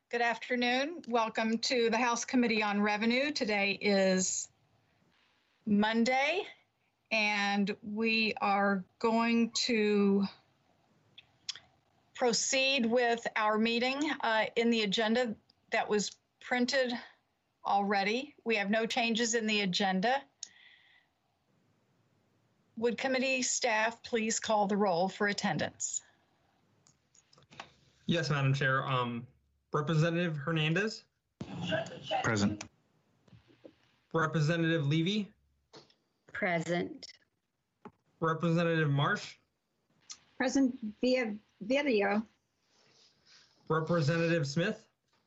Good afternoon. Welcome to the House Committee on Revenue. Today is Monday, and we are going to proceed with our meeting in the agenda that was printed already. We have no changes in the agenda. Would committee staff please call the roll for attendance? Yes, Madam Chair. Representative Hernandez? Present. Representative Levy? Present. Representative Marsh? Present via video. Representative Smith?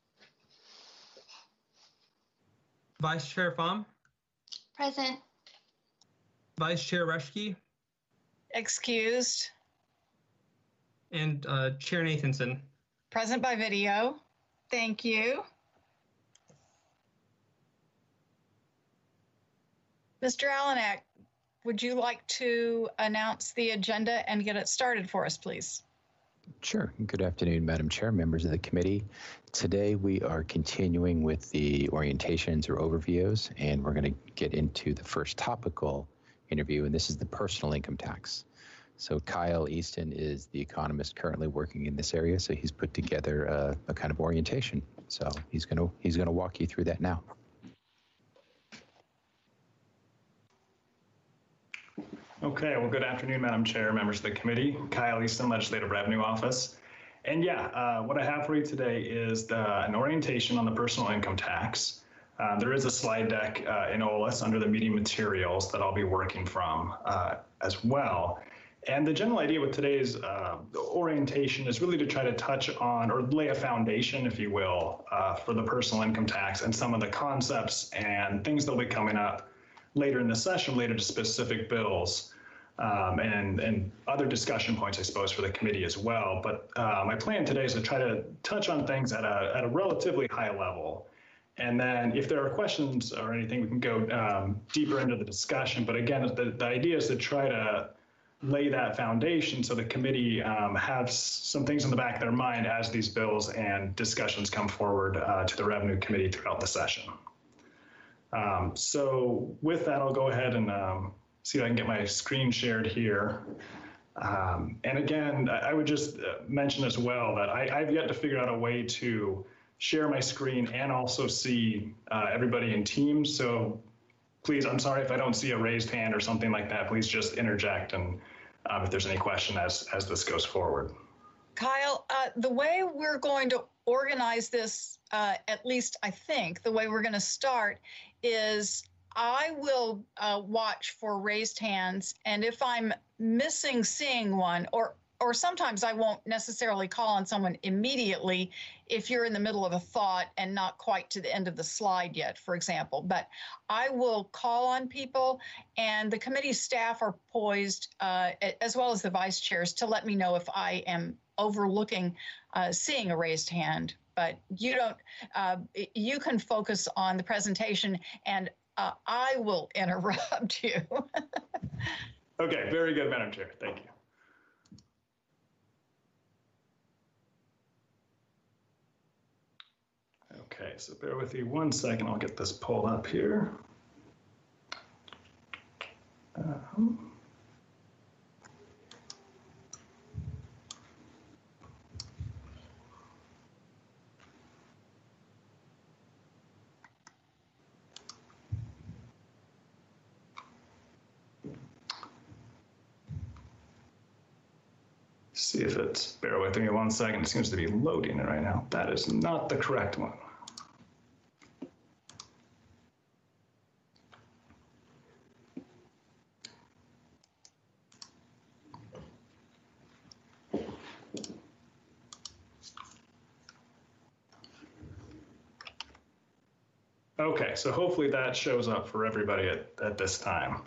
Vice Chair Pham? Present. Vice Chair Reschke? Excused. And Chair Nathanson? Present by video. Thank you. Mr. Alanak, would you like to announce the agenda and get it started for us, please? Sure. Good afternoon, Madam Chair, members of the committee. Today we are continuing with the orientations or overviews, and we're going to get into the first topical interview, and this is the personal income tax. So Kyle Easton is the economist currently working in this area, so he's put together a kind of orientation. So he's going to walk you through that now. Okay, well, good afternoon, Madam Chair, members of the committee. Kyle Easton, Legislative Revenue Office. And what I have for you today is an orientation on the personal income tax. There is a slide deck in OLS under the meeting materials that I'll be working from as well. And the general idea with today's orientation is really to try to touch on or lay a foundation, if you will, for the personal income tax and some of the concepts and things that will be coming up later in the session related to specific bills and other discussion points, I suppose, for the committee as well. But my plan today is to try to touch on things at a relatively high level. And then if there are questions or anything, we can go deeper into the discussion. But again, the idea is to try to lay that foundation so the committee has some things in the back of their mind as these bills and discussions come forward to the Revenue Committee throughout the session. So with that, I'll go ahead and see if I can get my screen shared here. And again, I would just mention as well that I've yet to figure out a way to share my screen and also see everybody in Teams. So please, I'm sorry if I don't see a raised hand or something like that. Please just interject and if there's any question as this goes forward. Kyle, the way we're going to organize this, at least I think, the way we're going to start is I will watch for raised hands, and if I'm missing seeing one, or sometimes I won't necessarily call on someone immediately if you're in the middle of a thought and not quite to the end of the slide yet, for example. But I will call on people, and the committee staff are poised, as well as the vice chairs, to let me know if I am overlooking seeing a raised hand. But you don't. You can focus on the presentation, and I will interrupt you. Okay, very good, Madam Chair. Thank you. Okay, so bear with me 1 second. I'll get this pulled up here. See if it's, bear with me 1 second. It seems to be loading it right now. That is not the correct one. Okay, so hopefully that shows up for everybody at this time.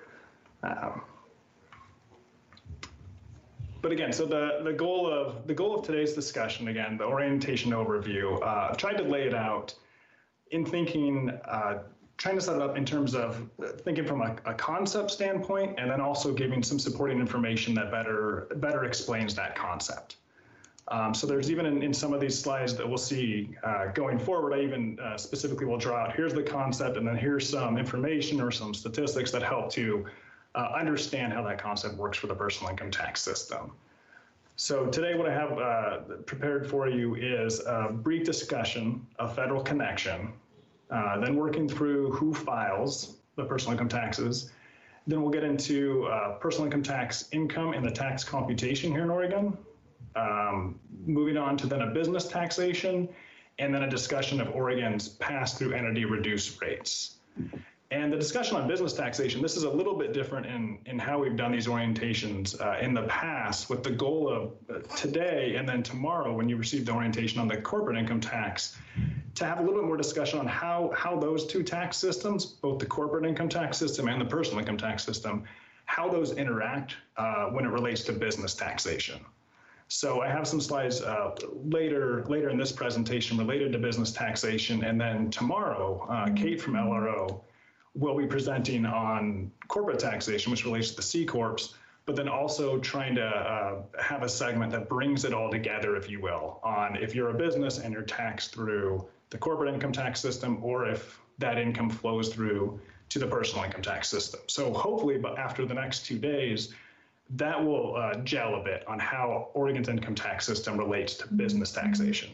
But again, so the goal of today's discussion, again, the orientation overview, I've tried to lay it out in thinking, trying to set it up in terms of thinking from a concept standpoint, and then also giving some supporting information that better explains that concept. So there's even in some of these slides that we'll see going forward, I even specifically will draw out, here's the concept, and then here's some information or some statistics that help to understand how that concept works for the personal income tax system. So today what I have prepared for you is a brief discussion of federal connection, then working through who files the personal income taxes. Then we'll get into personal income tax income and the tax computation here in Oregon. Moving on to then a business taxation, and then a discussion of Oregon's pass-through entity reduced rates. And the discussion on business taxation, this is a little bit different in how we've done these orientations in the past, with the goal of today and then tomorrow when you receive the orientation on the corporate income tax, to have a little bit more discussion on how those two tax systems, both the corporate income tax system and the personal income tax system, how those interact when it relates to business taxation. So I have some slides later in this presentation related to business taxation, and then tomorrow, Kate from LRO will be presenting on corporate taxation, which relates to the C Corps, but then also trying to have a segment that brings it all together, if you will, on if you're a business and you're taxed through the corporate income tax system, or if that income flows through to the personal income tax system. So hopefully, but after the next 2 days, that will gel a bit on how Oregon's income tax system relates to business taxation.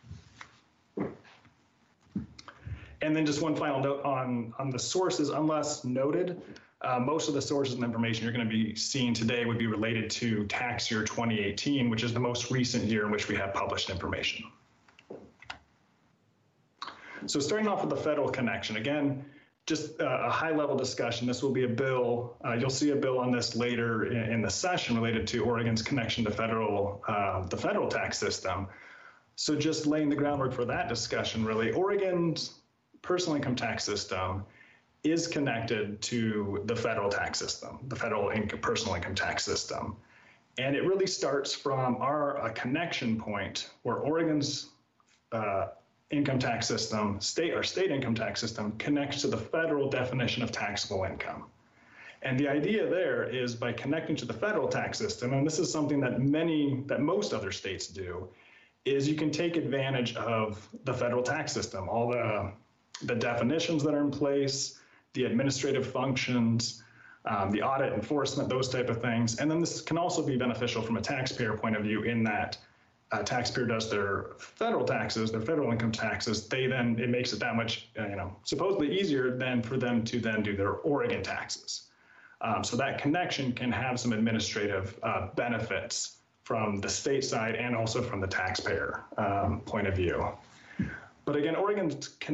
And then just one final note on the sources, unless noted, most of the sources and information you're going to be seeing today would be related to tax year 2018, which is the most recent year in which we have published information. So starting off with the federal connection, again, just a high-level discussion. This will be a bill. You'll see a bill on this later in the session related to Oregon's connection to the federal tax system. So just laying the groundwork for that discussion, really, Oregon's personal income tax system is connected to the federal tax system, the federal personal income tax system. And it really starts from our connection point where Oregon's income tax system, state income tax system, connects to the federal definition of taxable income. And the idea there is by connecting to the federal tax system, and this is something that most other states do, is you can take advantage of the federal tax system, all the definitions that are in place, the administrative functions, the audit enforcement, those type of things. And then this can also be beneficial from a taxpayer point of view in that taxpayer does their federal taxes, their federal income taxes, it makes it that much, supposedly easier than for them to then do their Oregon taxes. So that connection can have some administrative benefits from the state side and also from the taxpayer point of view. But again, Oregon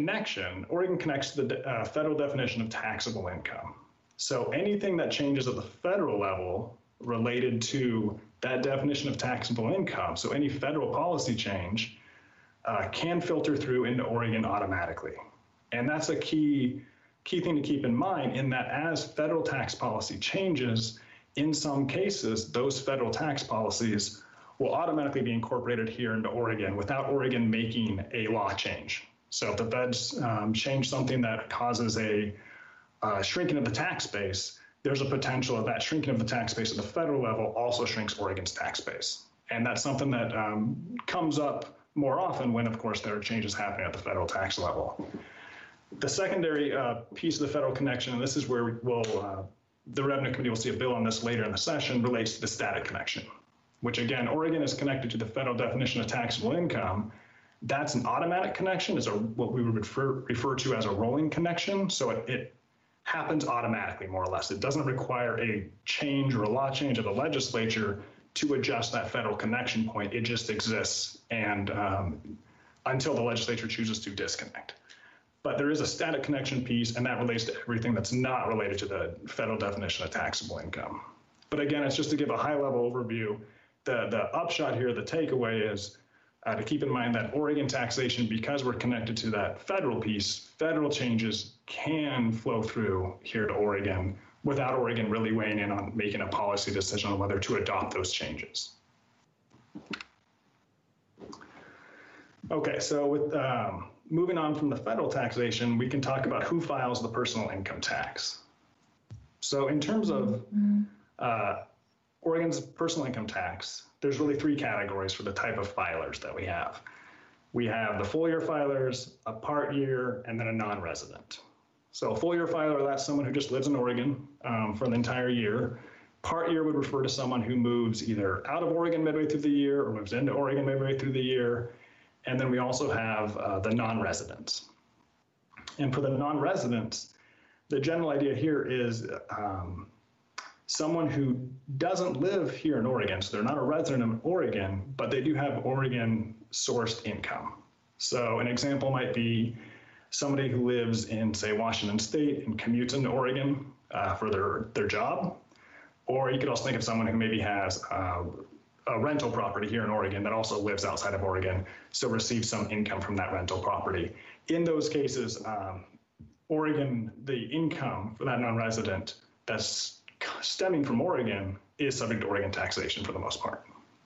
connects to the federal definition of taxable income. So anything that changes at the federal level related to that definition of taxable income, so any federal policy change, can filter through into Oregon automatically. And that's a key thing to keep in mind, in that as federal tax policy changes, in some cases, those federal tax policies will automatically be incorporated here into Oregon without Oregon making a law change. So if the feds change something that causes a shrinking of the tax base, there's a potential of that shrinking of the tax base at the federal level also shrinks Oregon's tax base. And that's something that comes up more often when, of course, there are changes happening at the federal tax level. The secondary piece of the federal connection, and this is where the Revenue Committee will see a bill on this later in the session, relates to the static connection, which again, Oregon is connected to the federal definition of taxable income. That's an automatic connection, is what we would refer to as a rolling connection. So it happens automatically, more or less. It doesn't require a change or a law change of the legislature to adjust that federal connection point. It just exists, and until the legislature chooses to disconnect. But there is a static connection piece, and that relates to everything that's not related to the federal definition of taxable income. But again, it's just to give a high-level overview. The upshot here, the takeaway is to keep in mind that Oregon taxation, because we're connected to that federal piece, federal changes can flow through here to Oregon without Oregon really weighing in on making a policy decision on whether to adopt those changes. Okay, so with moving on from the federal taxation, we can talk about who files the personal income tax. So in terms of Oregon's personal income tax, there's really three categories for the type of filers that we have. We have the full year filers, a part year, and then a non-resident. So a full year filer, that's someone who just lives in Oregon for the entire year. Part year would refer to someone who moves either out of Oregon midway through the year or moves into Oregon midway through the year. And then we also have the non-residents. And for the non-residents, the general idea here is someone who doesn't live here in Oregon, so they're not a resident of Oregon, but they do have Oregon-sourced income. So an example might be somebody who lives in, say, Washington State and commutes into Oregon for their job. Or you could also think of someone who maybe has a rental property here in Oregon that also lives outside of Oregon, so receives some income from that rental property. In those cases, Oregon, the income for that non-resident that's stemming from Oregon is subject to Oregon taxation for the most part.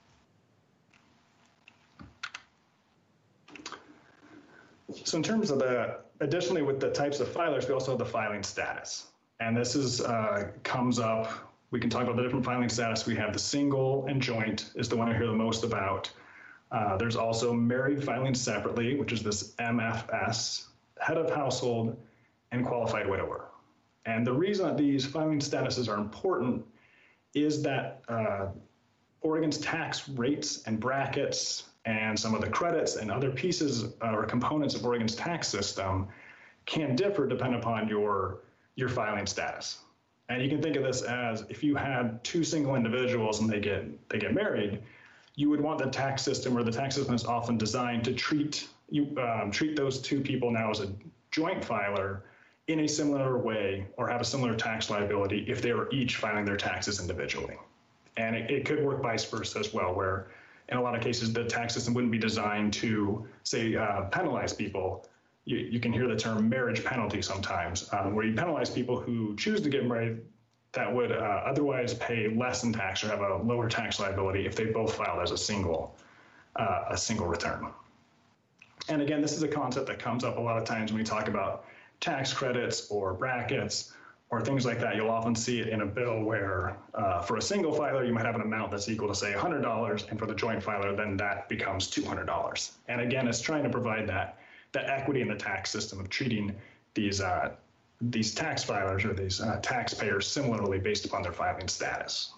So in terms of additionally with the types of filers, we also have the filing status. And this is comes up, we can talk about the different filing status. We have the single and joint is the one I hear the most about. There's also married filing separately, which is this MFS, head of household, and qualified widower. And the reason that these filing statuses are important is that Oregon's tax rates and brackets and some of the credits and other pieces or components of Oregon's tax system can differ depending upon your filing status. And you can think of this as if you had two single individuals and they get married, you would want the tax system, or the tax system is often designed to treat those two people now as a joint filer in a similar way or have a similar tax liability if they were each filing their taxes individually. And it could work vice versa as well, where in a lot of cases the tax system wouldn't be designed to, say, penalize people. You can hear the term marriage penalty sometimes, where you penalize people who choose to get married that would otherwise pay less in tax or have a lower tax liability if they both filed as a single return. And again, this is a concept that comes up a lot of times when we talk about tax credits or brackets or things like that. You'll often see it in a bill where for a single filer, you might have an amount that's equal to, say, $100, and for the joint filer, then that becomes $200. And again, it's trying to provide that equity in the tax system of treating these tax filers or these taxpayers similarly based upon their filing status.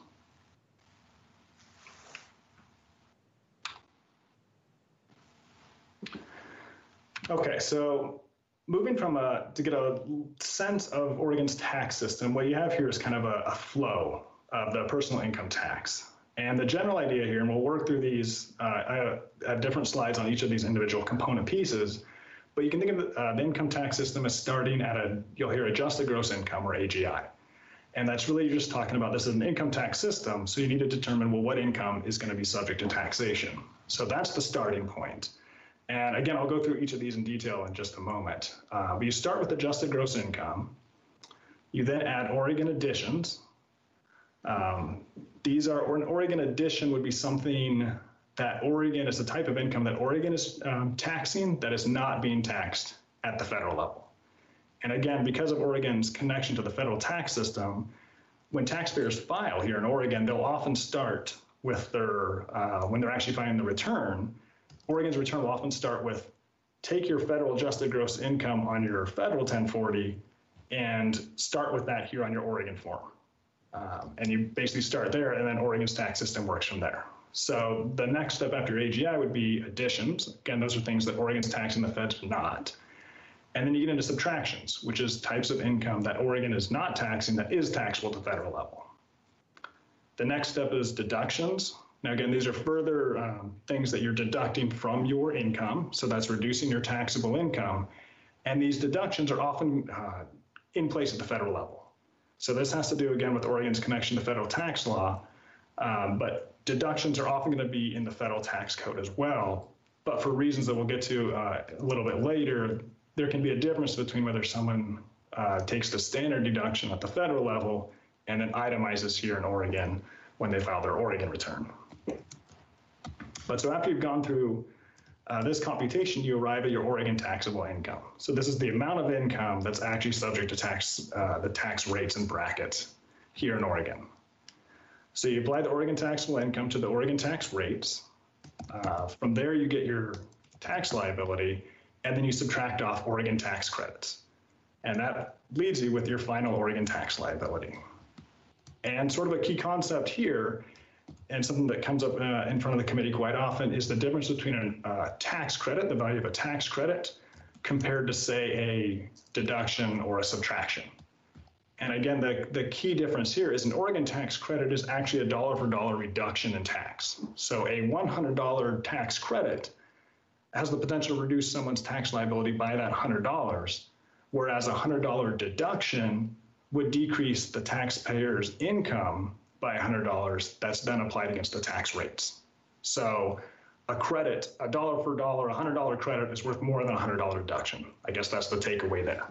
Okay, so moving from to get a sense of Oregon's tax system, what you have here is kind of a flow of the personal income tax. And the general idea here, and we'll work through these, I have different slides on each of these individual component pieces, but you can think of the income tax system as starting at you'll hear adjusted gross income, or AGI. And that's really just talking about this is an income tax system, so you need to determine, well, what income is going to be subject to taxation. So that's the starting point. And again, I'll go through each of these in detail in just a moment. But you start with adjusted gross income. You then add Oregon additions. An Oregon addition would be something that Oregon is the type of income that Oregon is taxing that is not being taxed at the federal level. And again, because of Oregon's connection to the federal tax system, when taxpayers file here in Oregon, they'll often start with their, when they're actually filing the return, Oregon's return will often start with, take your federal adjusted gross income on your federal 1040 and start with that here on your Oregon form. And you basically start there, and then Oregon's tax system works from there. So the next step after AGI would be additions. Again, those are things that Oregon's taxing, the feds are not. And then you get into subtractions, which is types of income that Oregon is not taxing that is taxable at the federal level. The next step is deductions. Now, again, these are further things that you're deducting from your income. So that's reducing your taxable income. And these deductions are often in place at the federal level. So this has to do, again, with Oregon's connection to federal tax law. But deductions are often going to be in the federal tax code as well. But for reasons that we'll get to a little bit later, there can be a difference between whether someone takes the standard deduction at the federal level and then itemizes here in Oregon when they file their Oregon return. But so after you've gone through this computation, you arrive at your Oregon taxable income. So this is the amount of income that's actually subject to tax, the tax rates and brackets here in Oregon. So you apply the Oregon taxable income to the Oregon tax rates. From there, you get your tax liability, and then you subtract off Oregon tax credits. And that leaves you with your final Oregon tax liability. And sort of a key concept here, and something that comes up in front of the committee quite often, is the difference between a tax credit, the value of a tax credit, compared to, say, a deduction or a subtraction. And again, the key difference here is an Oregon tax credit is actually a dollar for dollar reduction in tax. So a $100 tax credit has the potential to reduce someone's tax liability by that $100, whereas a $100 deduction would decrease the taxpayer's income by $100 that's then applied against the tax rates. So a credit, a dollar for dollar, $100 credit is worth more than a $100 deduction. I guess that's the takeaway there.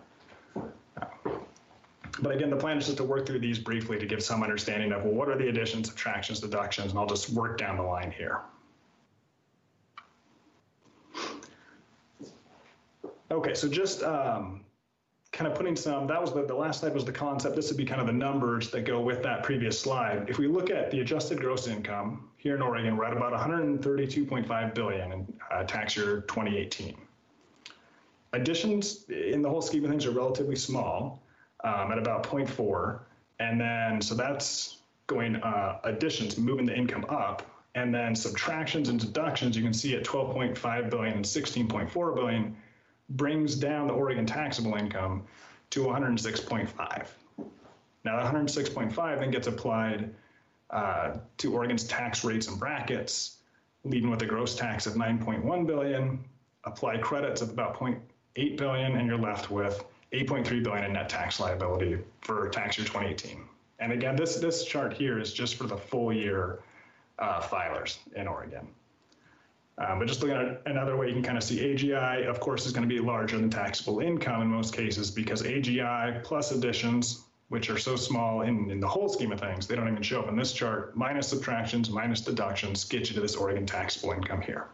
But again, the plan is just to work through these briefly to give some understanding of, well, what are the additions, subtractions, deductions, and I'll just work down the line here. Okay, so just kind of putting some, that was the last slide was the concept. This would be kind of the numbers that go with that previous slide. If we look at the adjusted gross income here in Oregon, we're at about $132.5 billion in tax year 2018. Additions in the whole scheme of things are relatively small. At about 0.4, and then so that's going additions, moving the income up, and then subtractions and deductions you can see at 12.5 billion and 16.4 billion brings down the Oregon taxable income to 106.5. Now that 106.5 then gets applied to Oregon's tax rates and brackets, leading with a gross tax of 9.1 billion, apply credits of about 0.8 billion, and you're left with 8.3 billion in net tax liability for tax year 2018. And again, this chart here is just for the full year filers in Oregon. But just looking at another way, you can kind of see AGI, of course, is going to be larger than taxable income in most cases because AGI plus additions, which are so small in the whole scheme of things, they don't even show up in this chart, minus subtractions, minus deductions, get you to this Oregon taxable income here.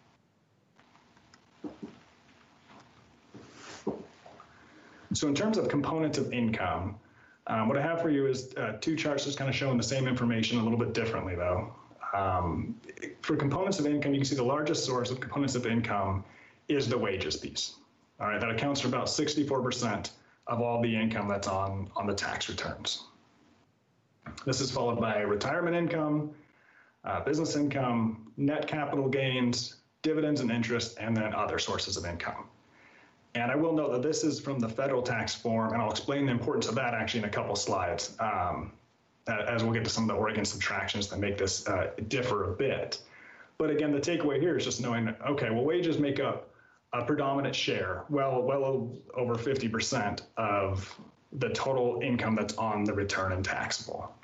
So in terms of components of income, what I have for you is two charts just kind of showing the same information a little bit differently though. For components of income, you can see the largest source of components of income is the wages piece. All right, that accounts for about 64% of all the income that's on the tax returns. This is followed by retirement income, business income, net capital gains, dividends and interest, and then other sources of income. And I will note that this is from the federal tax form, and I'll explain the importance of that actually in a couple slides, as we'll get to some of the Oregon subtractions that make this differ a bit. But again, the takeaway here is just knowing, okay, well, wages make up a predominant share, well over 50% of the total income that's on the return and taxable.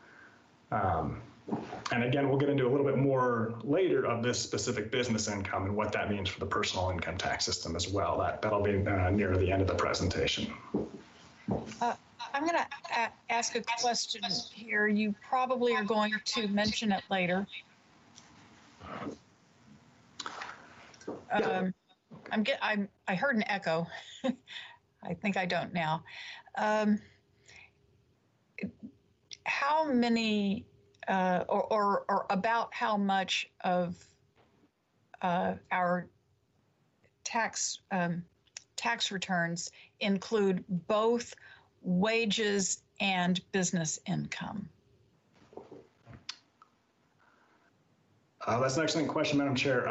And again, we'll get into a little bit more later of this specific business income and what that means for the personal income tax system as well. That'll be near the end of the presentation. I'm going to ask a question here. You probably are going to mention it later. I heard an echo. I think I don't now. How many or about how much of our tax returns include both wages and business income? That's an excellent question, Madam Chair.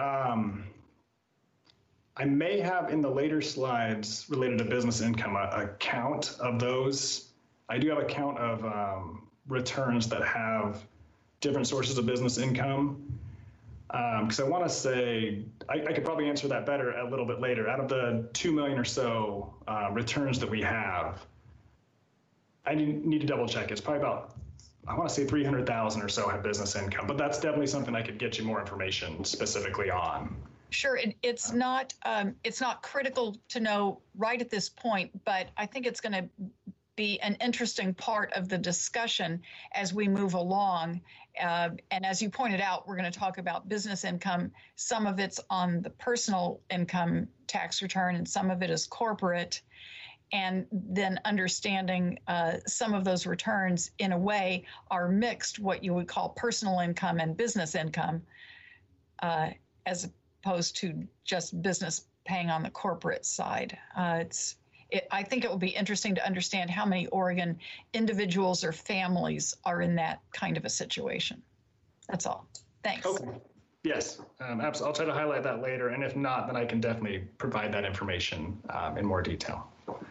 I may have in the later slides related to business income a count of those. I do have a count of returns that have different sources of business income. Because I want to say, I could probably answer that better a little bit later. Out of the 2 million or so returns that we have, I need to double check. It's probably about, I want to say 300,000 or so have business income, but that's definitely something I could get you more information specifically on. Sure, it's not critical to know right at this point, but I think it's going to be an interesting part of the discussion as we move along. And as you pointed out, we're going to talk about business income. Some of it's on the personal income tax return and some of it is corporate. and then understanding some of those returns in a way are mixed, what you would call personal income and business income, as opposed to just business paying on the corporate side. I think it will be interesting to understand how many Oregon individuals or families are in that kind of a situation. That's all. Thanks. Okay. Yes, absolutely. I'll try to highlight that later, and if not, then I can definitely provide that information in more detail.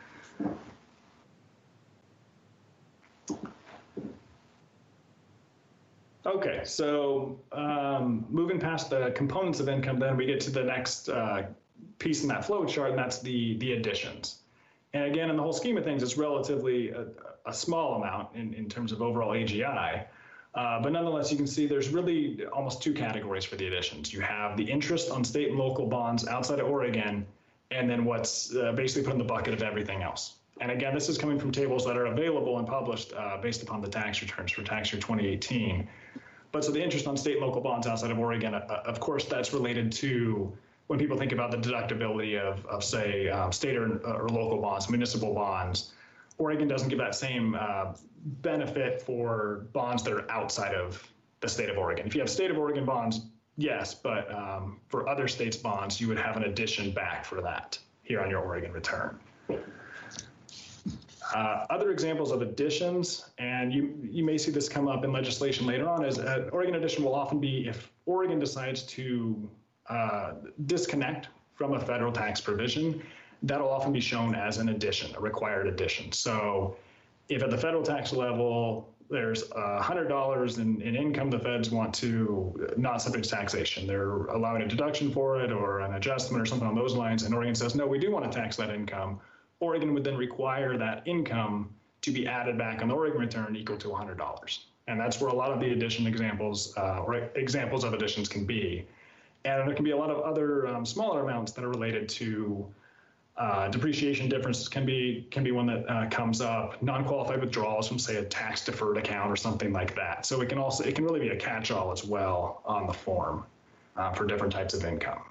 Okay, so moving past the components of income, then we get to the next piece in that flow chart, and that's the additions. And again, in the whole scheme of things, it's relatively a small amount in terms of overall AGI. But nonetheless, you can see there's really almost two categories for the additions. You have the interest on state and local bonds outside of Oregon, and then what's basically put in the bucket of everything else. And again, this is coming from tables that are available and published based upon the tax returns for tax year 2018. But so the interest on state and local bonds outside of Oregon, of course, that's related to when people think about the deductibility of say, state or local bonds, municipal bonds. Oregon doesn't give that same benefit for bonds that are outside of the state of Oregon. If you have state of Oregon bonds, yes, but for other states' bonds, you would have an addition back for that here on your Oregon return. Other examples of additions, and you may see this come up in legislation later on, is an Oregon addition will often be if Oregon decides to disconnect from a federal tax provision. That'll often be shown as an addition, a required addition. So if at the federal tax level, there's $100 in income the feds want to not subject to taxation, they're allowing a deduction for it or an adjustment or something on those lines, and Oregon says, no, we do want to tax that income. Oregon would then require that income to be added back on the Oregon return equal to $100. And that's where a lot of the addition examples or examples of additions can be. And there can be a lot of other smaller amounts that are related to depreciation differences can be one that comes up. Non-qualified withdrawals from, say, a tax deferred account or something like that. So it can really be a catch-all as well on the form for different types of income.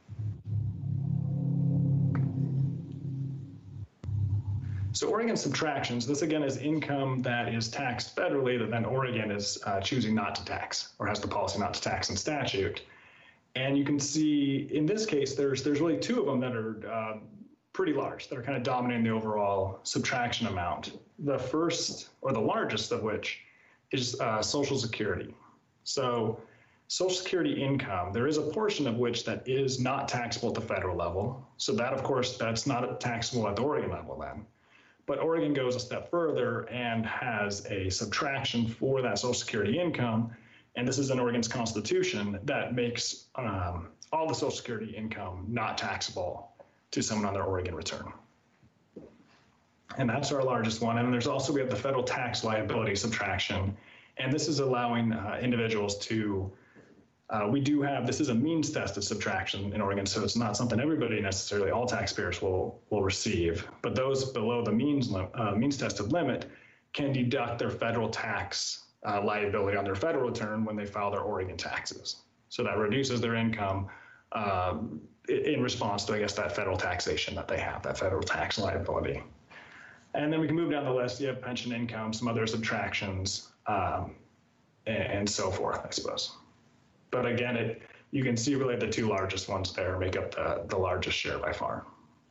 So Oregon subtractions, this again is income that is taxed federally that then Oregon is choosing not to tax or has the policy not to tax in statute. And you can see in this case, there's really two of them that are pretty large, that are kind of dominating the overall subtraction amount. The first, or the largest of which, is Social Security. So Social Security income, there is a portion of which that is not taxable at the federal level. So that, of course, that's not taxable at the Oregon level then. But Oregon goes a step further and has a subtraction for that Social Security income. And this is in Oregon's constitution that makes all the Social Security income not taxable to someone on their Oregon return. And that's our largest one. And there's also, we have the federal tax liability subtraction. And this is allowing individuals to, this is a means tested subtraction in Oregon. So it's not something everybody necessarily, all taxpayers will receive. But those below the means tested limit can deduct their federal tax liability on their federal return when they file their Oregon taxes. So that reduces their income in response to, I guess, that federal taxation that they have, that federal tax liability. And then we can move down the list. You have pension income, some other subtractions, and so forth, I suppose. But again, you can see really the two largest ones there make up the largest share by far.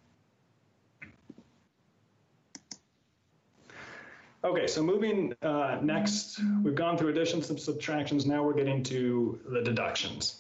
Okay, so moving next, we've gone through additions and subtractions. Now we're getting to the deductions.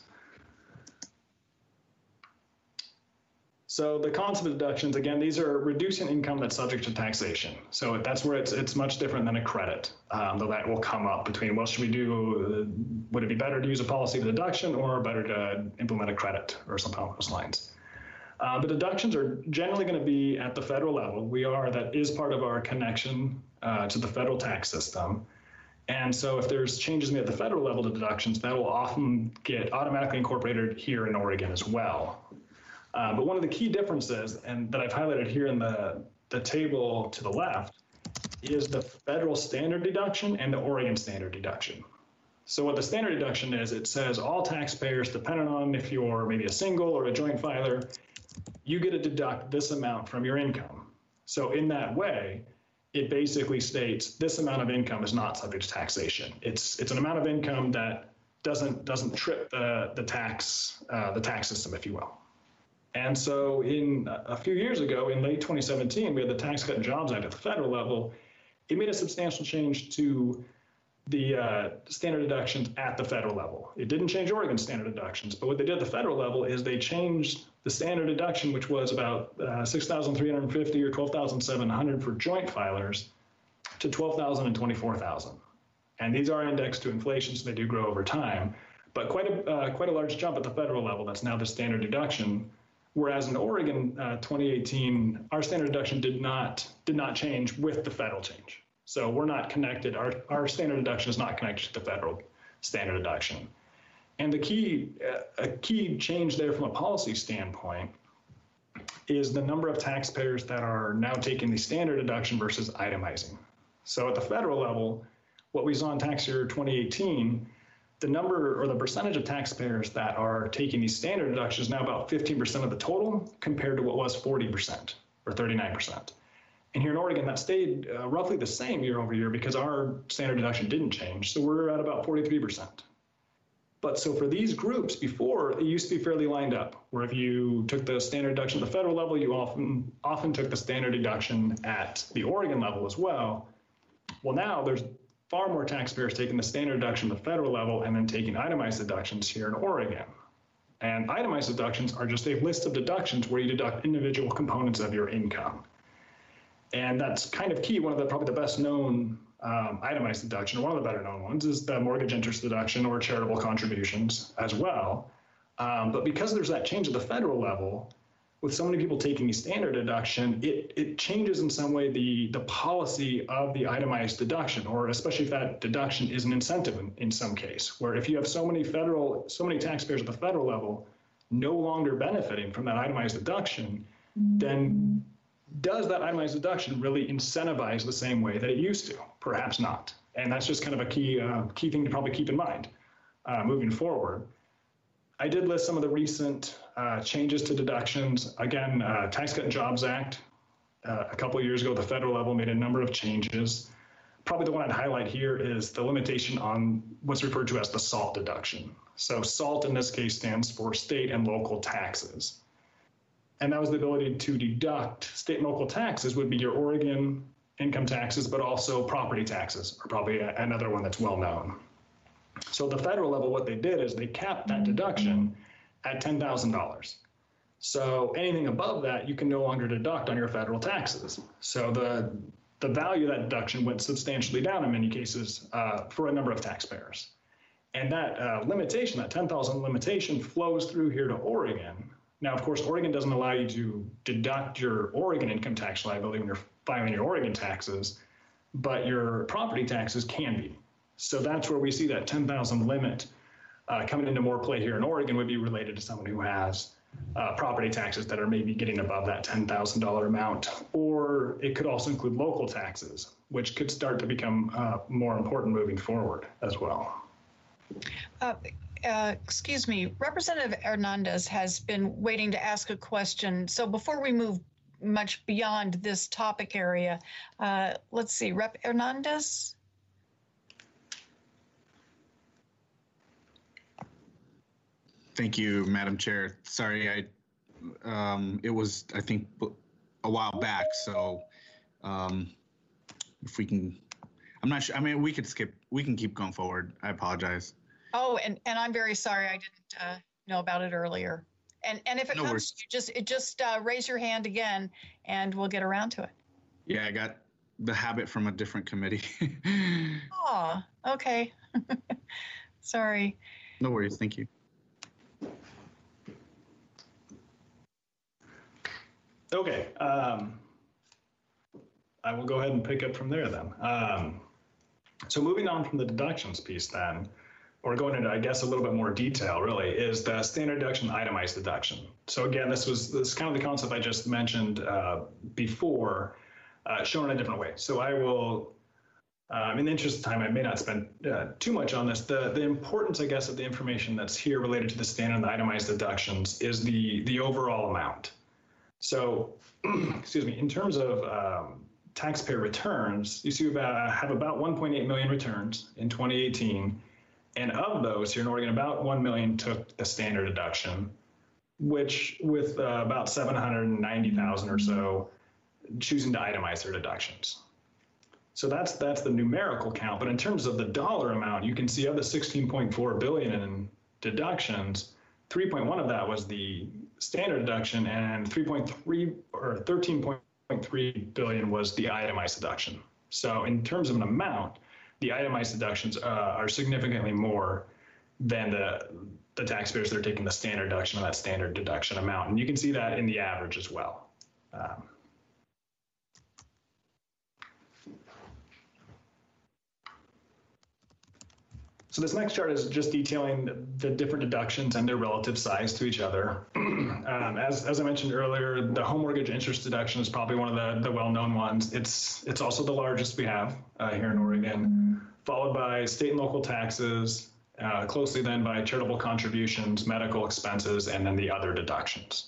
So the concept of deductions, again, these are reducing income that's subject to taxation. So that's where it's much different than a credit, though that will come up between, well, should we do, would it be better to use a policy of deduction or better to implement a credit or something along those lines? The deductions are generally going to be at the federal level. That is part of our connection to the federal tax system. And so if there's changes made at the federal level to deductions, that will often get automatically incorporated here in Oregon as well. But one of the key differences, and that I've highlighted here in the table to the left, is the federal standard deduction and the Oregon standard deduction. So what the standard deduction is, it says all taxpayers, depending on if you're maybe a single or a joint filer, you get to deduct this amount from your income. So in that way, it basically states this amount of income is not subject to taxation. It's an amount of income that doesn't trip the tax system, if you will. And so in a few years ago, in late 2017, we had the Tax Cut and Jobs Act at the federal level. It made a substantial change to the standard deductions at the federal level. It didn't change Oregon's standard deductions, but what they did at the federal level is they changed the standard deduction, which was about $6,350 or $12,700 for joint filers, to $12,000 and $24,000. And these are indexed to inflation, so they do grow over time. But quite a large jump at the federal level. That's now the standard deduction. Whereas in Oregon, 2018, our standard deduction did not change with the federal change. So we're not connected. Our standard deduction is not connected to the federal standard deduction. And a key change there from a policy standpoint is the number of taxpayers that are now taking the standard deduction versus itemizing. So at the federal level, what we saw in tax year 2018, the number or the percentage of taxpayers that are taking these standard deductions is now about 15% of the total compared to what was 40% or 39%. And here in Oregon, that stayed roughly the same year over year because our standard deduction didn't change. So we're at about 43%. But so for these groups before, it used to be fairly lined up, where if you took the standard deduction at the federal level, you often took the standard deduction at the Oregon level as well. Well, now there's far more taxpayers taking the standard deduction at the federal level and then taking itemized deductions here in Oregon. And itemized deductions are just a list of deductions where you deduct individual components of your income. And that's kind of key. One of probably the best known itemized deduction, or one of the better known ones, is the mortgage interest deduction or charitable contributions as well. But because there's that change at the federal level, with so many people taking the standard deduction, it changes in some way the policy of the itemized deduction, or especially if that deduction is an incentive in some case, where if you have so many taxpayers at the federal level no longer benefiting from that itemized deduction, then does that itemized deduction really incentivize the same way that it used to? Perhaps not. And that's just kind of a key thing to probably keep in mind moving forward. I did list some of the recent changes to deductions. Again, Tax Cut and Jobs Act, a couple of years ago, the federal level made a number of changes. Probably the one I'd highlight here is the limitation on what's referred to as the SALT deduction. So SALT in this case stands for state and local taxes. And that was the ability to deduct state and local taxes would be your Oregon income taxes, but also property taxes are probably another one that's well known. So the federal level, what they did is they capped that deduction at $10,000. So anything above that, you can no longer deduct on your federal taxes. So the value of that deduction went substantially down in many cases for a number of taxpayers. And that limitation, that $10,000 limitation, flows through here to Oregon. Now, of course, Oregon doesn't allow you to deduct your Oregon income tax liability when you're filing your Oregon taxes, but your property taxes can be. So that's where we see that 10,000 limit coming into more play here in Oregon would be related to someone who has property taxes that are maybe getting above that $10,000 amount, or it could also include local taxes, which could start to become more important moving forward as well. Excuse me, Representative Hernandez has been waiting to ask a question. So before we move much beyond this topic area, let's see, Rep. Hernandez? Thank you, Madam Chair. Sorry, it was, I think, a while back. So if we can, I'm not sure. I mean, we can keep going forward. I apologize. Oh, and I'm very sorry. I didn't know about it earlier. And if it comes to you, just raise your hand again and we'll get around to it. Yeah, I got the habit from a different committee. Oh, okay. Sorry. No worries. Thank you. Okay, I will go ahead and pick up from there then. So moving on from the deductions piece then, or going into, I guess, a little bit more detail really, is the standard deduction, itemized deduction. So again, this is kind of the concept I just mentioned before, shown in a different way. So I will, in the interest of time, I may not spend too much on this. The importance, I guess, of the information that's here related to the standard and the itemized deductions is the overall amount. So, excuse me, in terms of taxpayer returns, you see have about 1.8 million returns in 2018. And of those here in Oregon, about 1 million took the standard deduction, which with about 790,000 or so choosing to itemize their deductions. So that's the numerical count. But in terms of the dollar amount, you can see of the 16.4 billion in deductions, 3.1 of that was the standard deduction, and 3.3 or 13.3 billion was the itemized deduction. So in terms of an amount, the itemized deductions are significantly more than the taxpayers that are taking the standard deduction of that standard deduction amount. And you can see that in the average as well. So this next chart is just detailing the different deductions and their relative size to each other. As I mentioned earlier, the home mortgage interest deduction is probably one of the well-known ones. It's also the largest we have here in Oregon, followed by state and local taxes, closely then by charitable contributions, medical expenses, and then the other deductions.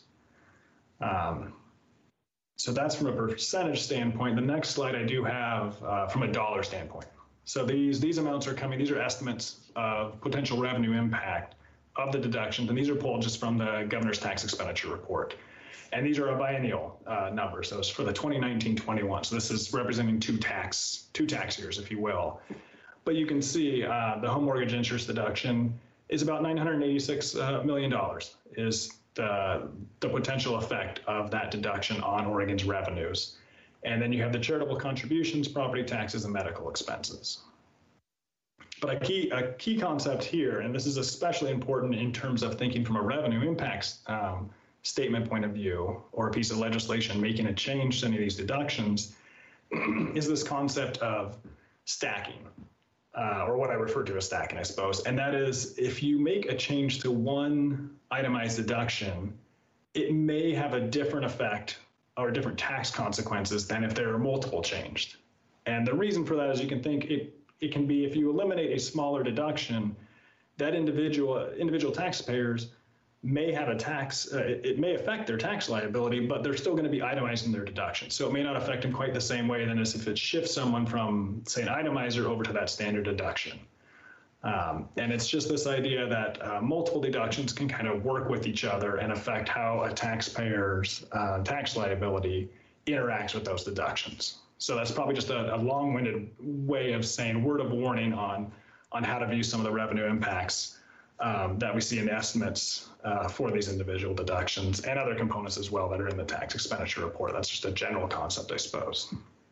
So that's from a percentage standpoint. The next slide I do have from a dollar standpoint. So these amounts are coming, these are estimates of potential revenue impact of the deductions, and these are pulled just from the governor's tax expenditure report. And these are a biennial number, so it's for the 2019-21. So this is representing two tax years, if you will. But you can see the home mortgage interest deduction is about $986 million is the potential effect of that deduction on Oregon's revenues. And then you have the charitable contributions, property taxes, and medical expenses. But a key concept here, and this is especially important in terms of thinking from a revenue impacts statement point of view, or a piece of legislation making a change to any of these deductions, is this concept of stacking, or what I refer to as stacking, I suppose. And that is, if you make a change to one itemized deduction, it may have a different effect or different tax consequences than if there are multiple changed. And the reason for that is you can think it can be, if you eliminate a smaller deduction, that individual taxpayers may have a tax, it may affect their tax liability, but they're still going to be itemizing their deduction. So it may not affect them quite the same way than as if it shifts someone from, say, an itemizer over to that standard deduction. And it's just this idea that multiple deductions can kind of work with each other and affect how a taxpayer's tax liability interacts with those deductions. So that's probably just a long-winded way of saying a word of warning on how to view some of the revenue impacts that we see in the estimates for these individual deductions and other components as well that are in the tax expenditure report. That's just a general concept, I suppose.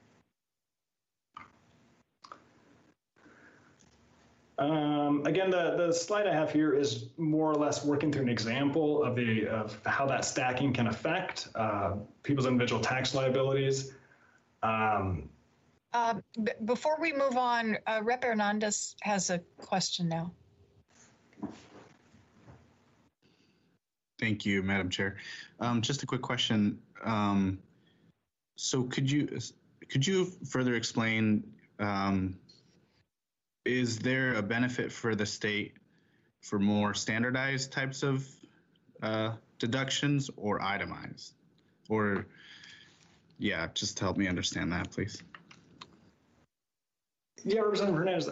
Again, the slide I have here is more or less working through an example of how that stacking can affect people's individual tax liabilities. Before we move on, Rep. Hernandez has a question now. Thank you, Madam Chair. Just a quick question. So could you further explain, is there a benefit for the state for more standardized types of deductions or itemized? Or, yeah, just help me understand that, please. Yeah, Representative Hernandez,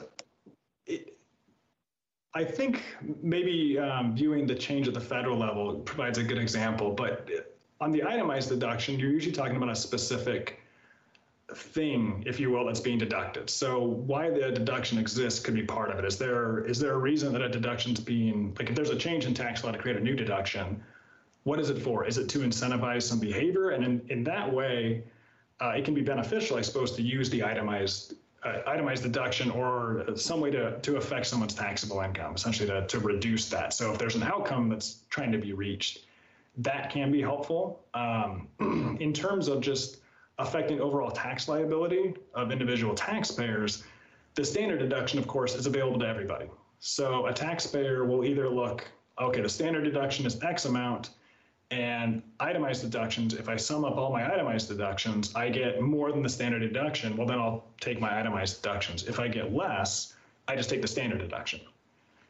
I think maybe viewing the change at the federal level provides a good example, but on the itemized deduction, you're usually talking about a specific thing, if you will, that's being deducted. So why the deduction exists could be part of it. Is there a reason that a deduction's being, like if there's a change in tax law to create a new deduction, what is it for? Is it to incentivize some behavior? And in that way, it can be beneficial, I suppose, to use the itemized deduction or some way to affect someone's taxable income, essentially to reduce that. So if there's an outcome that's trying to be reached, that can be helpful. In terms of just affecting overall tax liability of individual taxpayers, the standard deduction, of course, is available to everybody. So a taxpayer will either look, okay, the standard deduction is X amount, and itemized deductions, if I sum up all my itemized deductions, I get more than the standard deduction, well, then I'll take my itemized deductions. If I get less, I just take the standard deduction.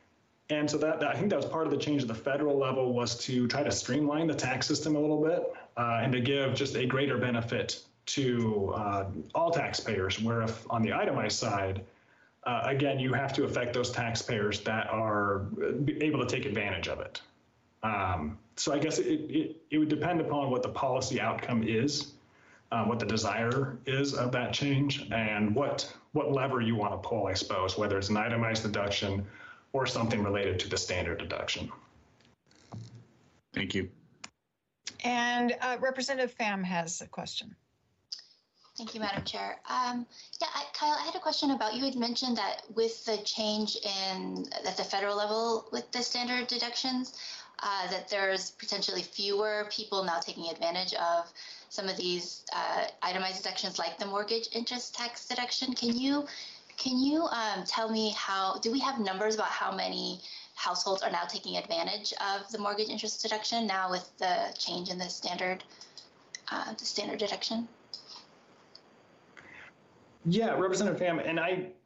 And so that I think that was part of the change at the federal level, was to try to streamline the tax system a little bit and to give just a greater benefit to all taxpayers, where if on the itemized side, again, you have to affect those taxpayers that are able to take advantage of it. So I guess it would depend upon what the policy outcome is, what the desire is of that change, and what lever you want to pull, I suppose, whether it's an itemized deduction or something related to the standard deduction. Thank you. And Representative Pham has a question. Thank you, Madam Chair. Kyle, I had a question about, you had mentioned that with the change at the federal level with the standard deductions, that there's potentially fewer people now taking advantage of some of these itemized deductions, like the mortgage interest tax deduction. Can you tell me do we have numbers about how many households are now taking advantage of the mortgage interest deduction now with the change in the standard deduction? Yeah, Representative Pham, and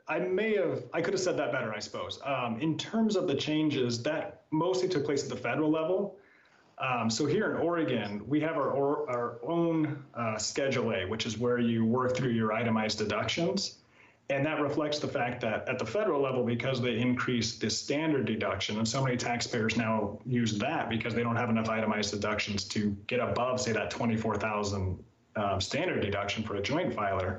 I could have said that better, I suppose. In terms of the changes, that mostly took place at the federal level. So here in Oregon, we have our own Schedule A, which is where you work through your itemized deductions. And that reflects the fact that at the federal level, because they increased the standard deduction, and so many taxpayers now use that because they don't have enough itemized deductions to get above, say, that $24,000 standard deduction for a joint filer.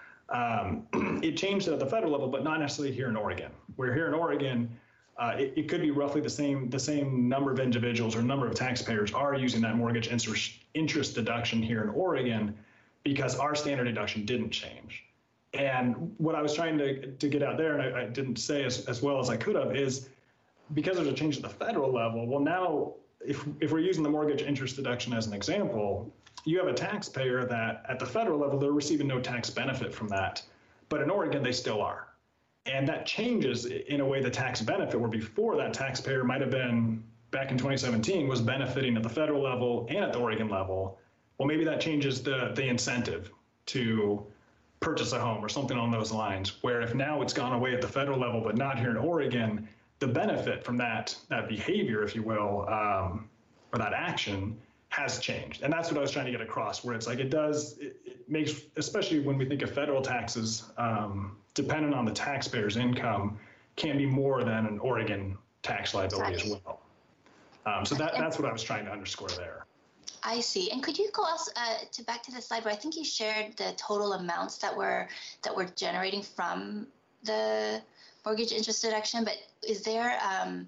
It changed at the federal level, but not necessarily here in Oregon. Where here in Oregon, it could be roughly the same number of individuals or number of taxpayers are using that mortgage interest deduction here in Oregon, because our standard deduction didn't change. And what I was trying to get out there, and I didn't say as well as I could have, is because there's a change at the federal level, well, now if we're using the mortgage interest deduction as an example, you have a taxpayer that at the federal level, they're receiving no tax benefit from that, but in Oregon, they still are. And that changes in a way the tax benefit, where before that taxpayer might have been, back in 2017, was benefiting at the federal level and at the Oregon level. Well, maybe that changes the incentive to purchase a home or something on those lines, where if now it's gone away at the federal level, but not here in Oregon, the benefit from that behavior, if you will, or that action has changed. And that's what I was trying to get across, where it's like it makes, especially when we think of federal taxes, dependent on the taxpayer's income, can be more than an Oregon tax liability as well. So that's what I was trying to underscore there. I see. And could you go also back to the slide where I think you shared the total amounts that we're generating from the mortgage interest deduction? But is there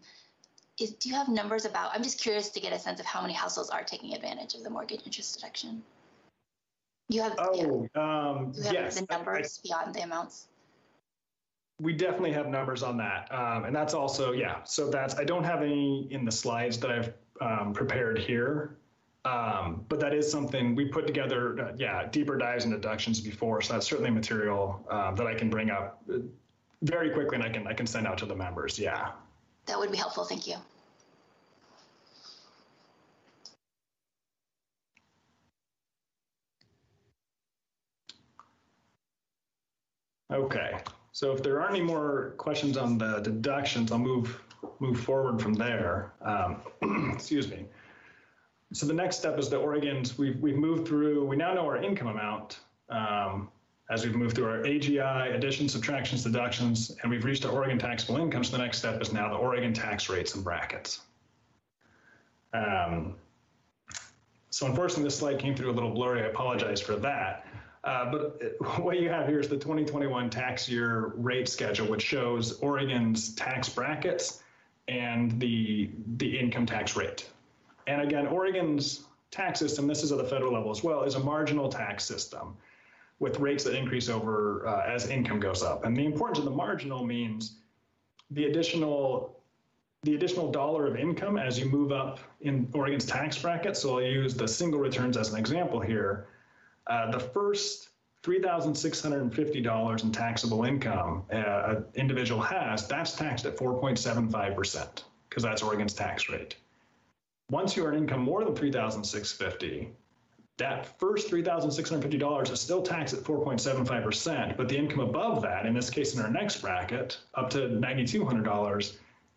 do you have numbers about? I'm just curious to get a sense of how many households are taking advantage of the mortgage interest deduction. You have yes, the numbers beyond the amounts. We definitely have numbers on that, and that's also So I don't have any in the slides that I've prepared here. But that is something we put together, deeper dives and deductions before. So that's certainly material that I can bring up very quickly, and I can send out to the members. Yeah. That would be helpful. Thank you. Okay. So if there aren't any more questions on the deductions, I'll move forward from there. Excuse me. So the next step is the Oregon's, we've moved through, we now know our income amount as we've moved through our AGI, additions, subtractions, deductions, and we've reached our Oregon taxable income. So the next step is now the Oregon tax rates and brackets. So unfortunately, this slide came through a little blurry. I apologize for that. But what you have here is the 2021 tax year rate schedule, which shows Oregon's tax brackets and the income tax rate. And again, Oregon's tax system, this is at the federal level as well, is a marginal tax system with rates that increase over as income goes up. And the importance of the marginal means the additional dollar of income as you move up in Oregon's tax bracket. So I'll use the single returns as an example here. The first $3,650 in taxable income an individual has, that's taxed at 4.75% because that's Oregon's tax rate. Once you earn income more than $3,650, that first $3,650 is still taxed at 4.75%, but the income above that, in this case in our next bracket, up to $9,200,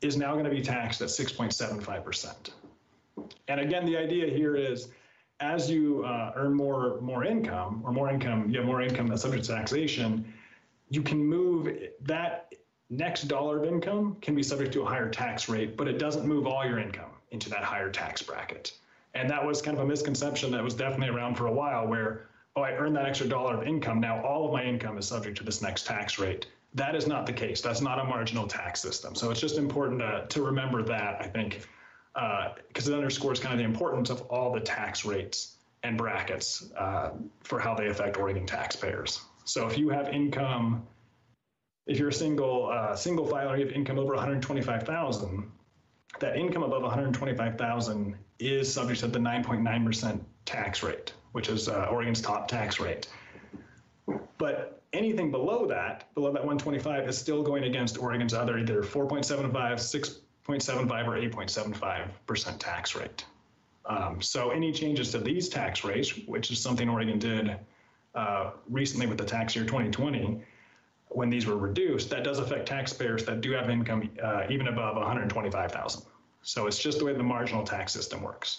is now going to be taxed at 6.75%. And again, the idea here is as you earn more income, you have more income that's subject to taxation, you can move that next dollar of income can be subject to a higher tax rate, but it doesn't move all your income into that higher tax bracket. And that was kind of a misconception that was definitely around for a while where, oh, I earned that extra dollar of income. Now all of my income is subject to this next tax rate. That is not the case. That's not a marginal tax system. So it's just important to remember that, I think, because it underscores kind of the importance of all the tax rates and brackets for how they affect Oregon taxpayers. So if you have income, if you're a single filer, you have income over $125,000, that income above $125,000 is subject to the 9.9% tax rate, which is Oregon's top tax rate. But anything below that 125 is still going against Oregon's other either 4.75, 6.75, or 8.75% tax rate. So any changes to these tax rates, which is something Oregon did recently with the tax year 2020, when these were reduced, that does affect taxpayers that do have income even above $125,000. So it's just the way the marginal tax system works.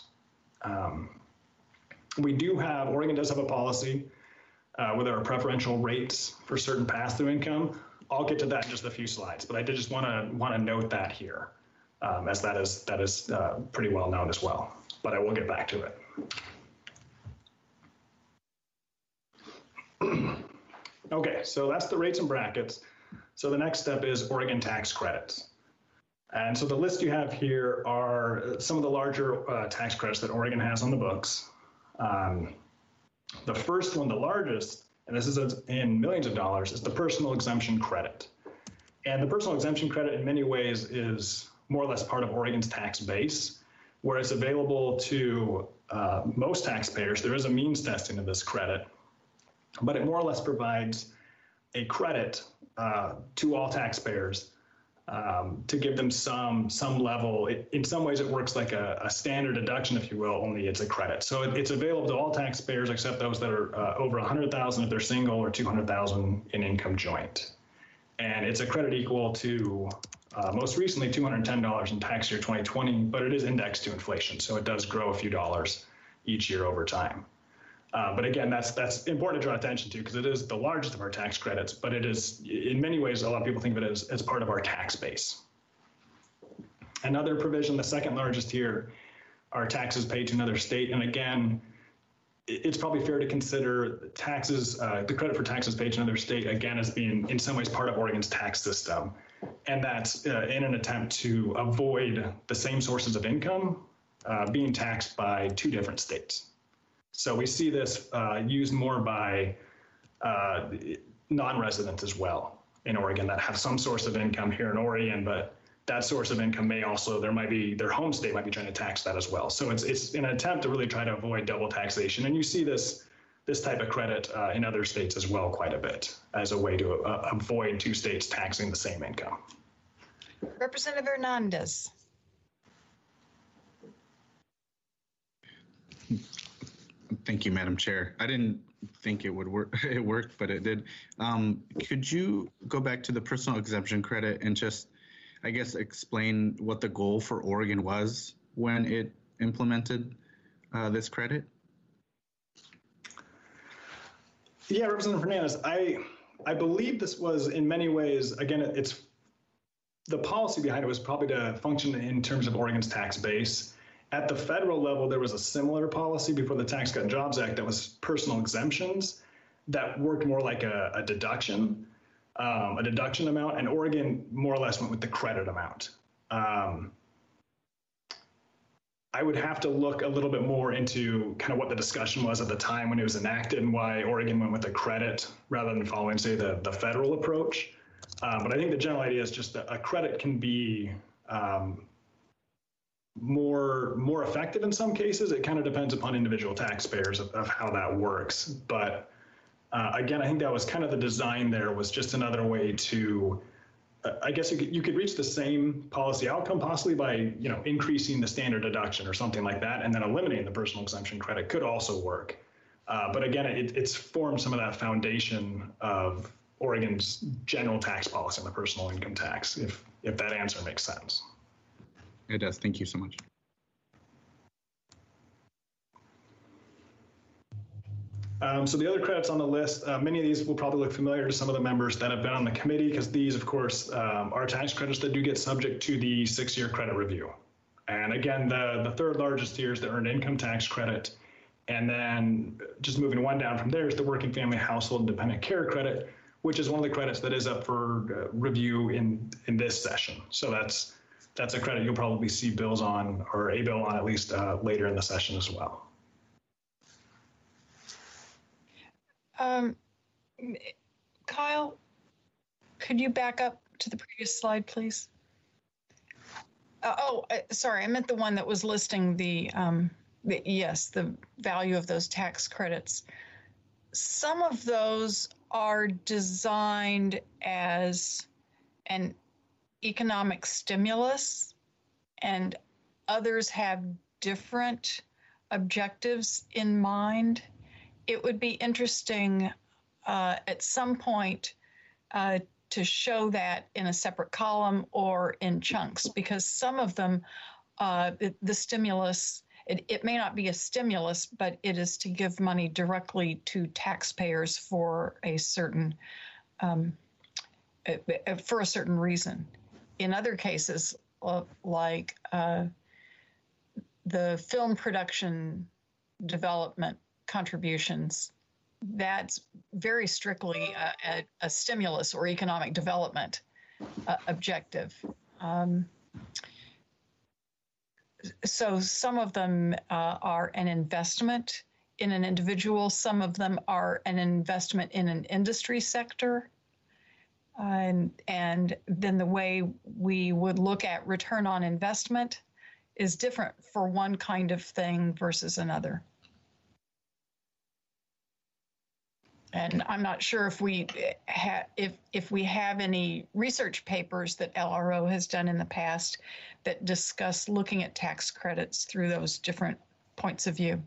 Oregon does have a policy where there are preferential rates for certain pass-through income. I'll get to that in just a few slides, but I did just want to note that here, as that is pretty well known as well. But I will get back to it. Okay, so that's the rates and brackets. So the next step is Oregon tax credits. And so the list you have here are some of the larger tax credits that Oregon has on the books. The first one, the largest, and this is in millions of dollars, is the personal exemption credit. And the personal exemption credit in many ways is more or less part of Oregon's tax base, where it's available to most taxpayers. There is a means testing of this credit, but it more or less provides a credit to all taxpayers to give them some level. In some ways, it works like a standard deduction, if you will, only it's a credit. So it's available to all taxpayers except those that are over $100,000 if they're single or $200,000 in income joint. And it's a credit equal to most recently $210 in tax year 2020, but it is indexed to inflation, so it does grow a few dollars each year over time. But again, that's important to draw attention to because it is the largest of our tax credits, but it is, in many ways, a lot of people think of it as part of our tax base. Another provision, the second largest here, are taxes paid to another state. And again, it's probably fair to consider taxes, the credit for taxes paid to another state, again, as being in some ways part of Oregon's tax system. And that's in an attempt to avoid the same sources of income being taxed by two different states. So we see this used more by non-residents as well in Oregon that have some source of income here in Oregon, but that source of income may also, their home state might be trying to tax that as well. So it's an attempt to really try to avoid double taxation. And you see this type of credit in other states as well quite a bit as a way to avoid two states taxing the same income. Representative Hernandez. Thank you, Madam Chair. I didn't think it would work. It worked, but it did. Could you go back to the personal exemption credit and just, I guess, explain what the goal for Oregon was when it implemented this credit? Yeah, Representative Hernandez, I believe this was in many ways, again, it's the policy behind it was probably to function in terms of Oregon's tax base. At the federal level, there was a similar policy before the Tax Cut and Jobs Act that was personal exemptions that worked more like a deduction amount, and Oregon more or less went with the credit amount. I would have to look a little bit more into kind of what the discussion was at the time when it was enacted and why Oregon went with the credit rather than following, say, the federal approach. But I think the general idea is just that a credit can be more effective in some cases. It kind of depends upon individual taxpayers of how that works. But again, I think that was kind of the design there, was just another way to, I guess you could reach the same policy outcome possibly by, increasing the standard deduction or something like that, and then eliminating the personal exemption credit could also work. But again, it's formed some of that foundation of Oregon's general tax policy on the personal income tax, if that answer makes sense. It does. Thank you so much. So the other credits on the list, many of these will probably look familiar to some of the members that have been on the committee, because these, of course, are tax credits that do get subject to the 6-year credit review. And again, the third largest here is the earned income tax credit. And then just moving one down from there is the working family household and dependent care credit, which is one of the credits that is up for review in this session. So that's a credit you'll probably see bills on, or a bill on, at least later in the session as well. Kyle, could you back up to the previous slide, please? Sorry, I meant the one that was listing the value of those tax credits. Some of those are designed as an economic stimulus, and others have different objectives in mind. It would be interesting at some point to show that in a separate column or in chunks, because some of them, the stimulus, it may not be a stimulus, but it is to give money directly to taxpayers for a certain reason. In other cases, like the film production development contributions, that's very strictly a stimulus or economic development objective. So some of them are an investment in an individual, some of them are an investment in an industry sector. And then the way we would look at return on investment is different for one kind of thing versus another. And I'm not sure if we have any research papers that LRO has done in the past that discuss looking at tax credits through those different points of view.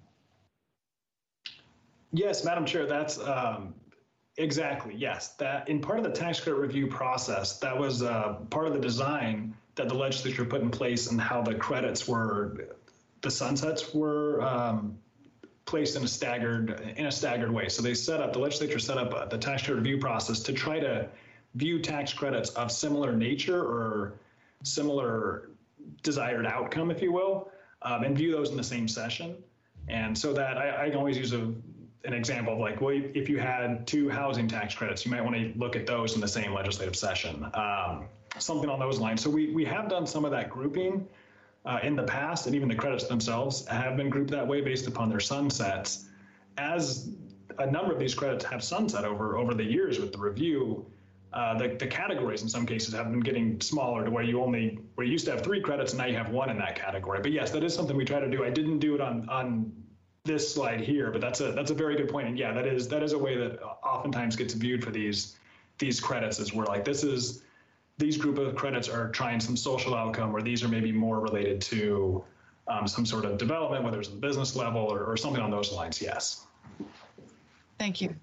Yes, Madam Chair, that's exactly, yes. That in part of the tax credit review process, that was part of the design that the legislature put in place, and how the credits were, the sunsets were placed in a staggered way. So the legislature set up the tax credit review process to try to view tax credits of similar nature or similar desired outcome, if you will, and view those in the same session. And so that I can always use an example of, like, well, if you had 2 housing tax credits, you might want to look at those in the same legislative session, something on those lines. So we have done some of that grouping in the past, and even the credits themselves have been grouped that way based upon their sunsets. As a number of these credits have sunset over the years with the review, the categories in some cases have been getting smaller to where you used to have 3 credits and now you have 1 in that category. But yes, that is something we try to do. I didn't do it on this slide here, but that's a very good point. And yeah, that is a way that oftentimes gets viewed for these credits, is where, like, these group of credits are trying some social outcome, or these are maybe more related to some sort of development, whether it's at the business level or something on those lines. Yes. Thank you.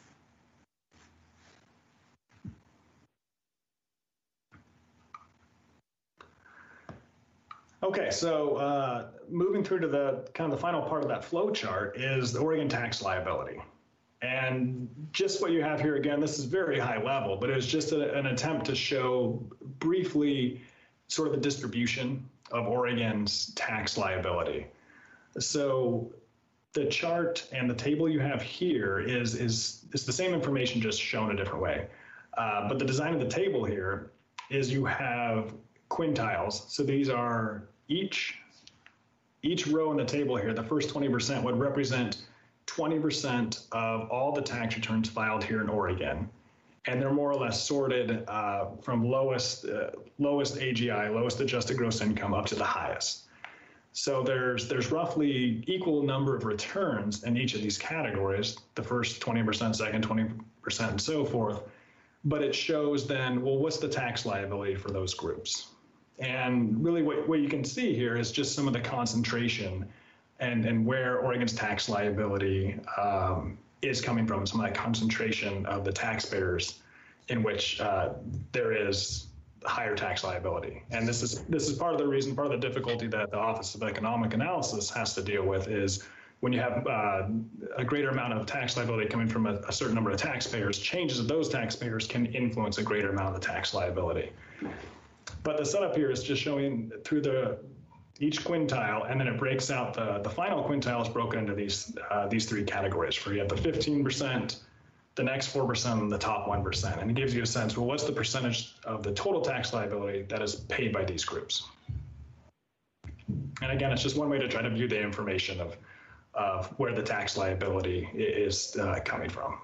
Okay, so moving through to the kind of the final part of that flow chart is the Oregon tax liability. And just what you have here, again, this is very high level, but it was just an attempt to show briefly sort of the distribution of Oregon's tax liability. So the chart and the table you have here is the same information, just shown a different way. But the design of the table here is you have quintiles. So these are each row in the table here, the first 20% would represent 20% of all the tax returns filed here in Oregon. And they're more or less sorted from lowest AGI, lowest adjusted gross income, up to the highest. So there's roughly equal number of returns in each of these categories, the first 20%, second 20%, and so forth. But it shows then, well, what's the tax liability for those groups? And really what you can see here is just some of the concentration and where Oregon's tax liability is coming from, some of that concentration of the taxpayers in which there is higher tax liability. And this is part of the reason, part of the difficulty that the Office of Economic Analysis has to deal with is when you have a greater amount of tax liability coming from a certain number of taxpayers, changes of those taxpayers can influence a greater amount of the tax liability. But the setup here is just showing through each quintile, and then it breaks out the final quintile is broken into these three categories where you have the 15%, the next 4%, and the top 1%. And it gives you a sense, well, what's the percentage of the total tax liability that is paid by these groups? And again, it's just one way to try to view the information of where the tax liability is coming from.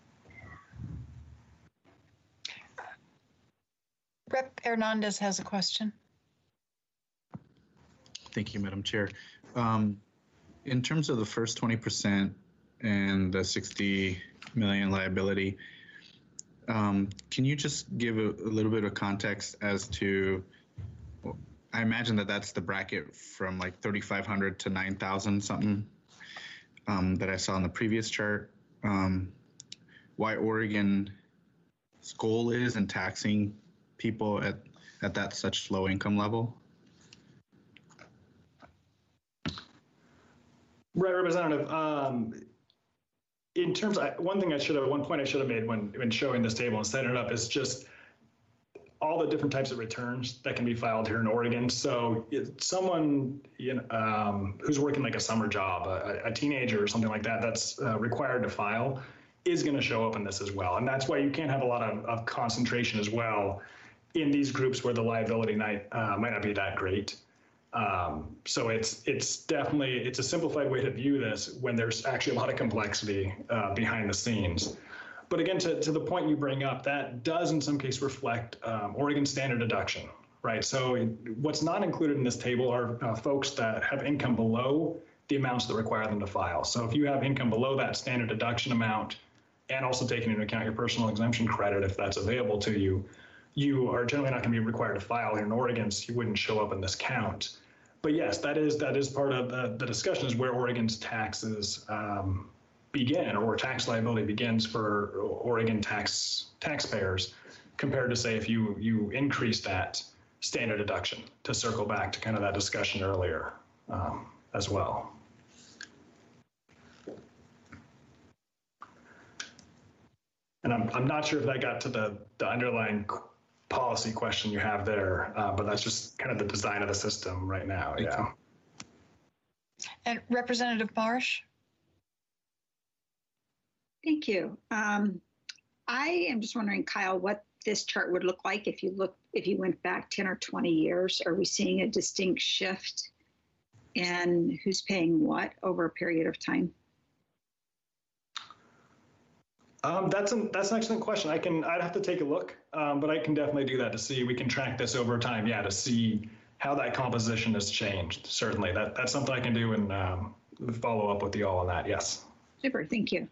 Rep. Hernandez has a question. Thank you, Madam Chair. In terms of the first 20% and the 60 million liability, can you just give a little bit of context as to, I imagine that's the bracket from like 3,500 to 9,000 something that I saw in the previous chart. Why Oregon's goal is in taxing people at that such low income level? Right, Representative. In terms of one point I should have made when showing this table and setting it up is just all the different types of returns that can be filed here in Oregon. So someone who's working like a summer job, a teenager or something like that, that's required to file is going to show up in this as well. And that's why you can't have a lot of concentration as well in these groups where the liability might not be that great. So it's definitely, it's a simplified way to view this when there's actually a lot of complexity behind the scenes. But again, to the point you bring up, that does in some case reflect Oregon standard deduction, right? So what's not included in this table are folks that have income below the amounts that require them to file. So if you have income below that standard deduction amount and also taking into account your personal exemption credit, if that's available to you, you are generally not going to be required to file here in Oregon, so you wouldn't show up in this count. But yes, that is part of the discussion is where Oregon's taxes begin, or where tax liability begins for Oregon taxpayers, compared to say if you increase that standard deduction, to circle back to kind of that discussion earlier as well. And I'm not sure if that got to the underlying policy question you have there, but that's just kind of the design of the system right now. Yeah. And Representative Marsh. Thank you. I am just wondering, Kyle, what this chart would look like if you went back 10 or 20 years. Are we seeing a distinct shift in who's paying what over a period of time? That's an excellent question. I'd have to take a look, but I can definitely do that to see. We can track this over time, to see how that composition has changed. Certainly, that's something I can do and follow up with you all on that. Yes. Super. Thank you.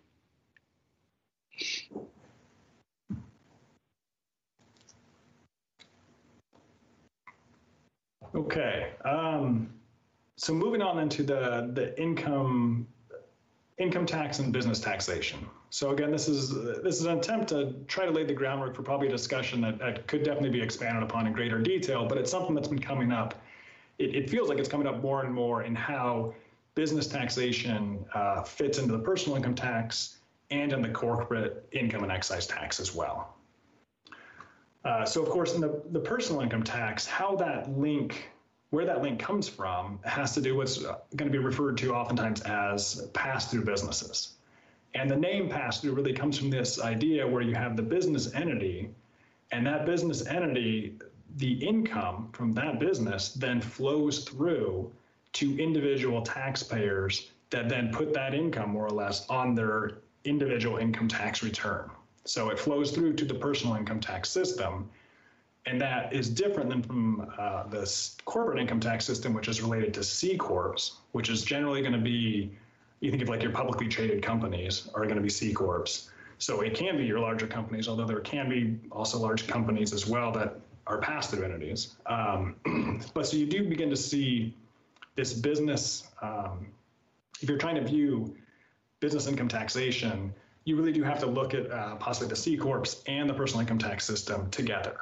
Okay. So moving on into the income tax and business taxation. So again, this is an attempt to try to lay the groundwork for probably a discussion that could definitely be expanded upon in greater detail, but it's something that's been coming up. It feels like it's coming up more and more in how business taxation fits into the personal income tax and in the corporate income and excise tax as well. So of course, in the personal income tax, where that link comes from has to do with what's going to be referred to oftentimes as pass-through businesses. And the name pass-through really comes from this idea where you have the business entity, and that business entity, the income from that business then flows through to individual taxpayers that then put that income more or less on their individual income tax return. So it flows through to the personal income tax system. And that is different than from this corporate income tax system, which is related to C Corps, which is generally going to be, you think of like your publicly traded companies are going to be C Corps. So it can be your larger companies, although there can be also large companies as well that are pass-through entities. But so you do begin to see this business, if you're trying to view business income taxation, you really do have to look at possibly the C Corps and the personal income tax system together.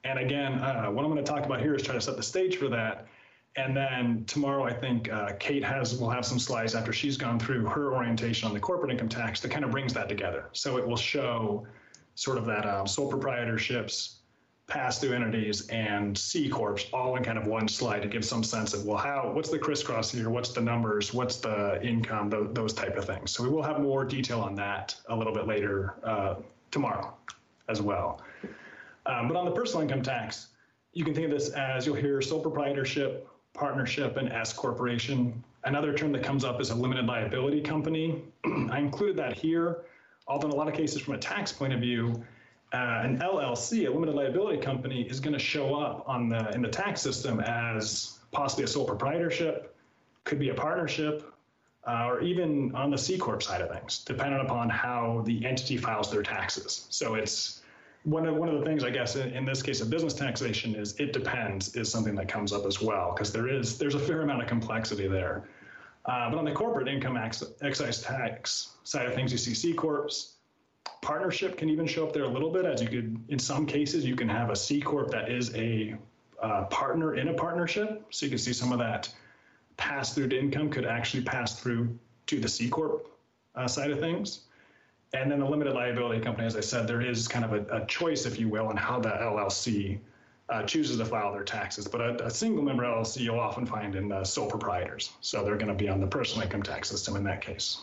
And again, what I'm going to talk about here is try to set the stage for that. And then tomorrow, I think Kate will have some slides after she's gone through her orientation on the corporate income tax that kind of brings that together. So it will show sort of that sole proprietorships, pass-through entities, and C corps all in kind of one slide to give some sense of, well, what's the crisscross here? What's the numbers? What's the income? Those type of things. So we will have more detail on that a little bit later tomorrow as well. But on the personal income tax, you can think of this as, you'll hear sole proprietorship, partnership, and S corporation. Another term that comes up is a limited liability company. I included that here, although in a lot of cases from a tax point of view, an LLC, a limited liability company, is going to show up in the tax system as possibly a sole proprietorship, could be a partnership, or even on the C Corp side of things, depending upon how the entity files their taxes. So it's one of the things, I guess, in this case of business taxation is it depends is something that comes up as well, because there's a fair amount of complexity there. But on the corporate income excise tax side of things, you see C Corps. Partnership can even show up there a little bit, as you could, in some cases, you can have a C Corp that is a partner in a partnership. So you can see some of that pass through to income could actually pass through to the C Corp side of things. And then the limited liability company, as I said, there is kind of a choice, if you will, on how the LLC chooses to file their taxes. But a single member LLC you'll often find in sole proprietors. So they're going to be on the personal income tax system in that case.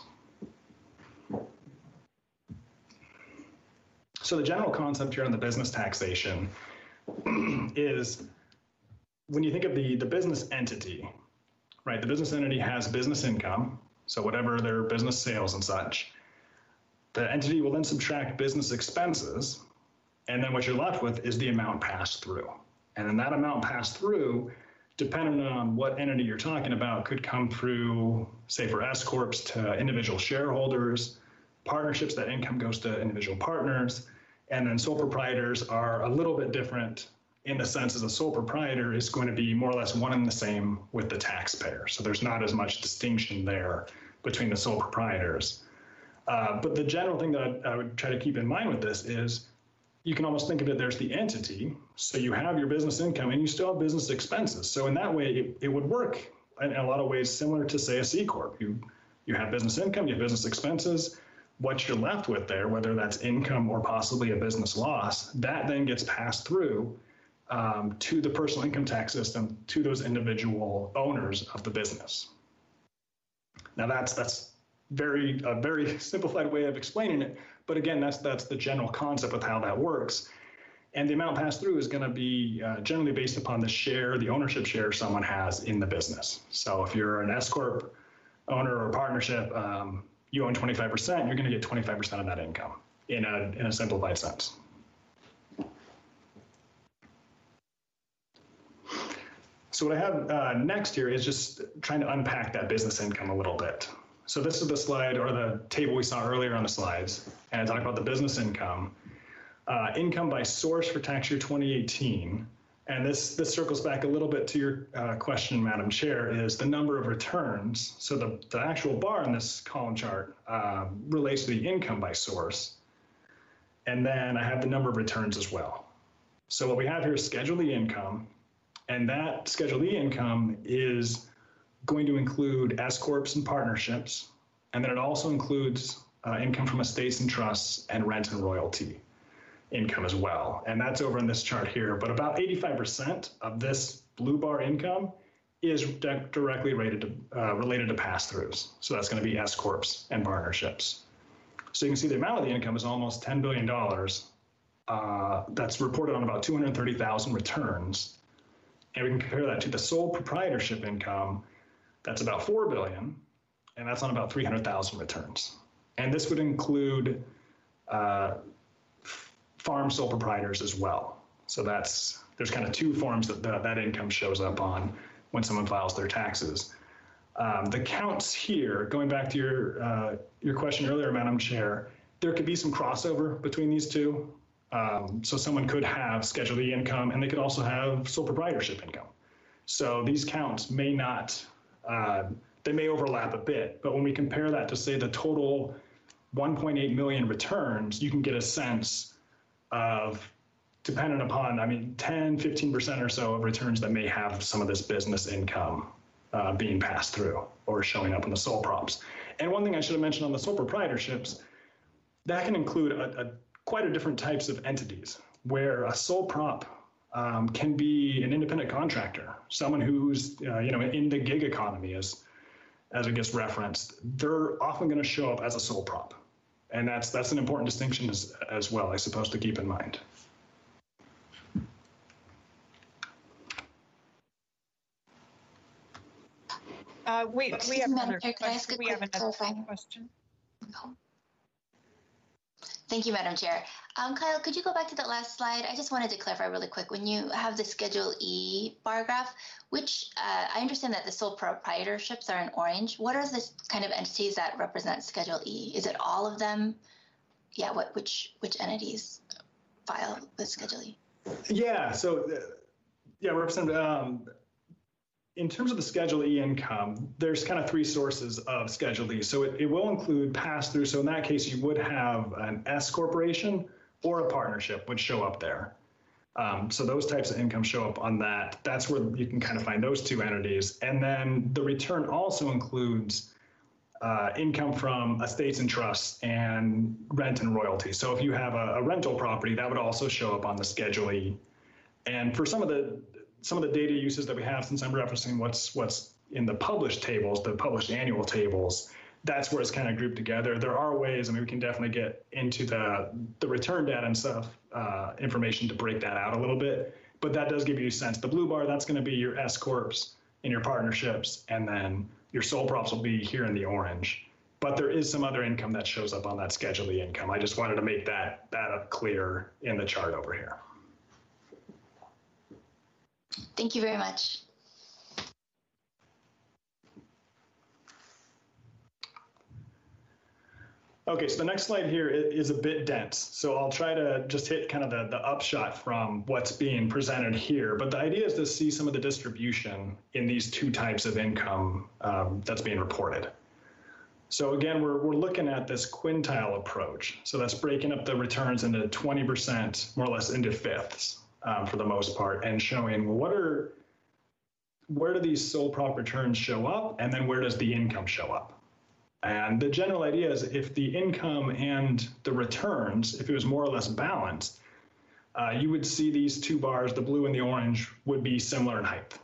So the general concept here on the business taxation is when you think of the business entity, right? The business entity has business income, so whatever their business sales and such. The entity will then subtract business expenses, and then what you're left with is the amount passed through. And then that amount passed through, depending on what entity you're talking about, could come through, say for S Corps, to individual shareholders, partnerships, that income goes to individual partners, and then sole proprietors are a little bit different in the sense as a sole proprietor is going to be more or less one and the same with the taxpayer. So there's not as much distinction there between the sole proprietors. But the general thing that I would try to keep in mind with this is you can almost think of it, there's the entity. So you have your business income and you still have business expenses. So in that way, it would work in a lot of ways similar to, say, a C Corp. You have business income, you have business expenses. What you're left with there, whether that's income or possibly a business loss, that then gets passed through to the personal income tax system, to those individual owners of the business. Now that's a very simplified way of explaining it, but again, that's the general concept of how that works. And the amount passed through is going to be generally based upon the ownership share someone has in the business. So if you're an S Corp owner or partnership, you own 25%, you're going to get 25% of that income in a simplified sense. So what I have next here is just trying to unpack that business income a little bit. So this is the slide or the table we saw earlier on the slides, and I talked about the business income. Income by source for tax year 2018. And this circles back a little bit to your question, Madam Chair, is the number of returns. So the actual bar in this column chart relates to the income by source. And then I have the number of returns as well. So what we have here is Schedule E income, and that Schedule E income is going to include S Corps and partnerships, and then it also includes income from estates and trusts and rent and royalty income as well. And that's over in this chart here, but about 85% of this blue bar income is directly related to pass-throughs. So that's going to be S Corps and partnerships. So you can see the amount of the income is almost $10 billion. That's reported on about 230,000 returns. And we can compare that to the sole proprietorship income. That's about $4 billion, and that's on about 300,000 returns. And this would include farm sole proprietors as well. So there's kind of two forms that income shows up on when someone files their taxes. The counts here, going back to your question earlier, Madam Chair, there could be some crossover between these two. So someone could have Schedule E income, and they could also have sole proprietorship income. So these counts may not, they may overlap a bit, but when we compare that to, say, the total 1.8 million returns, you can get a sense of dependent upon, 10, 15% or so of returns that may have some of this business income being passed through or showing up in the sole props. And one thing I should have mentioned on the sole proprietorships, that can include quite a different types of entities, where a sole prop can be an independent contractor, someone who's in the gig economy, as it gets referenced. They're often going to show up as a sole prop, and that's an important distinction as well, I suppose, to keep in mind. We have another question. We have another clarifying question. No. Thank you, Madam Chair. Kyle, could you go back to that last slide? I just wanted to clarify really quick. When you have the Schedule E bar graph, which I understand that the sole proprietorships are in orange. What are the kind of entities that represent Schedule E? Is it all of them? Yeah, which entities file with Schedule E? Yeah, so Representative, in terms of the Schedule E income, there's kind of three sources of Schedule E. So it will include pass-through. So in that case, you would have an S corporation or a partnership would show up there. So those types of income show up on that. That's where you can kind of find those two entities. And then the return also includes income from estates and trusts and rent and royalty. So if you have a rental property, that would also show up on the Schedule E. And for some of the data uses that we have, since I'm referencing what's in the published tables, the published annual tables, that's where it's kind of grouped together. There are ways, we can definitely get into the return data and stuff, information to break that out a little bit, but that does give you a sense. The blue bar, that's going to be your S corps and your partnerships, and then your sole props will be here in the orange. But there is some other income that shows up on that Schedule E income. I just wanted to make that clear in the chart over here. Thank you very much. Okay, so the next slide here is a bit dense. So I'll try to just hit kind of the upshot from what's being presented here. But the idea is to see some of the distribution in these two types of income that's being reported. So again, we're looking at this quintile approach. So that's breaking up the returns into 20%, more or less into fifths for the most part, and showing where do these sole prop returns show up, and then where does the income show up? And the general idea is if the income and the returns, if it was more or less balanced, you would see these two bars, the blue and the orange, would be similar in height.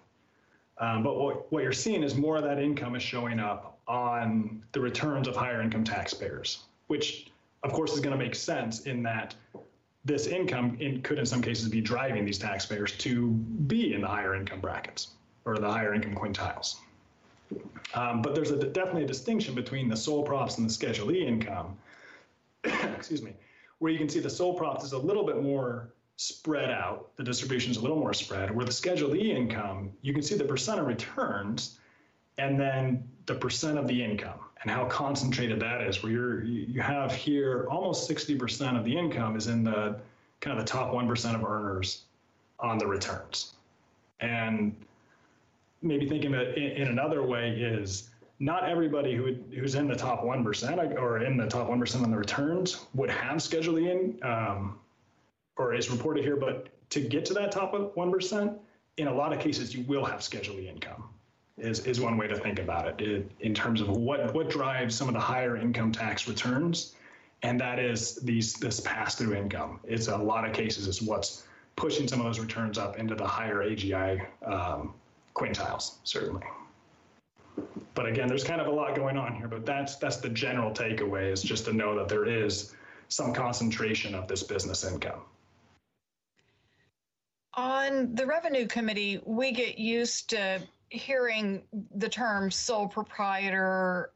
But what you're seeing is more of that income is showing up on the returns of higher income taxpayers, which of course is going to make sense in that this income could in some cases be driving these taxpayers to be in the higher income brackets or the higher income quintiles. But there's definitely a distinction between the sole props and the Schedule E income, excuse me, where you can see the sole props is a little bit more spread out. The distribution is a little more spread, where the Schedule E income, you can see the percent of returns and then the percent of the income and how concentrated that is, where you have here almost 60% of the income is in the kind of the top 1% of earners on the returns. And maybe thinking of it in another way is not everybody who's in the top 1% or in the top 1% on the returns would have Schedule E or is reported here, but to get to that top 1%, in a lot of cases, you will have Schedule E income is one way to think about it in terms of what drives some of the higher income tax returns. And that is this pass-through income. It's a lot of cases is what's pushing some of those returns up into the higher AGI quintiles, certainly. But again, there's kind of a lot going on here, but that's the general takeaway, is just to know that there is some concentration of this business income. On the Revenue Committee, we get used to hearing the term sole proprietor,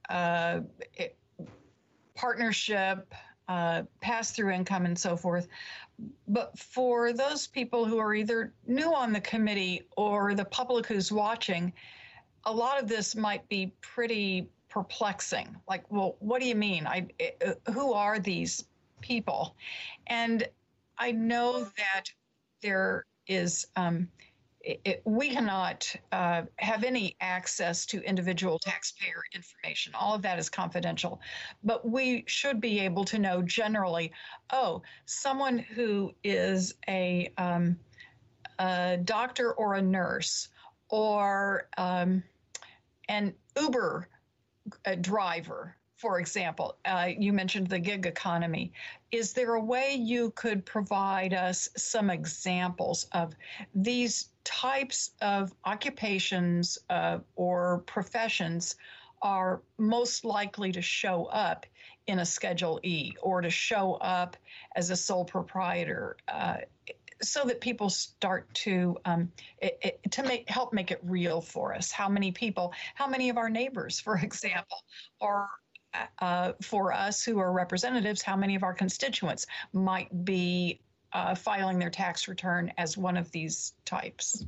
partnership, pass-through income, and so forth. But for those people who are either new on the committee or the public who's watching, a lot of this might be pretty perplexing. Like, well, what do you mean? Who are these people? And I know that there is we cannot have any access to individual taxpayer information. All of that is confidential. But we should be able to know generally, oh, someone who is a doctor or a nurse or an Uber driver, for example, you mentioned the gig economy. Is there a way you could provide us some examples of these types of occupations or professions are most likely to show up in a Schedule E or to show up as a sole proprietor, so that people start to help make it real for us? How many people, how many of our neighbors, for example, or for us who are representatives, how many of our constituents might be filing their tax return as one of these types?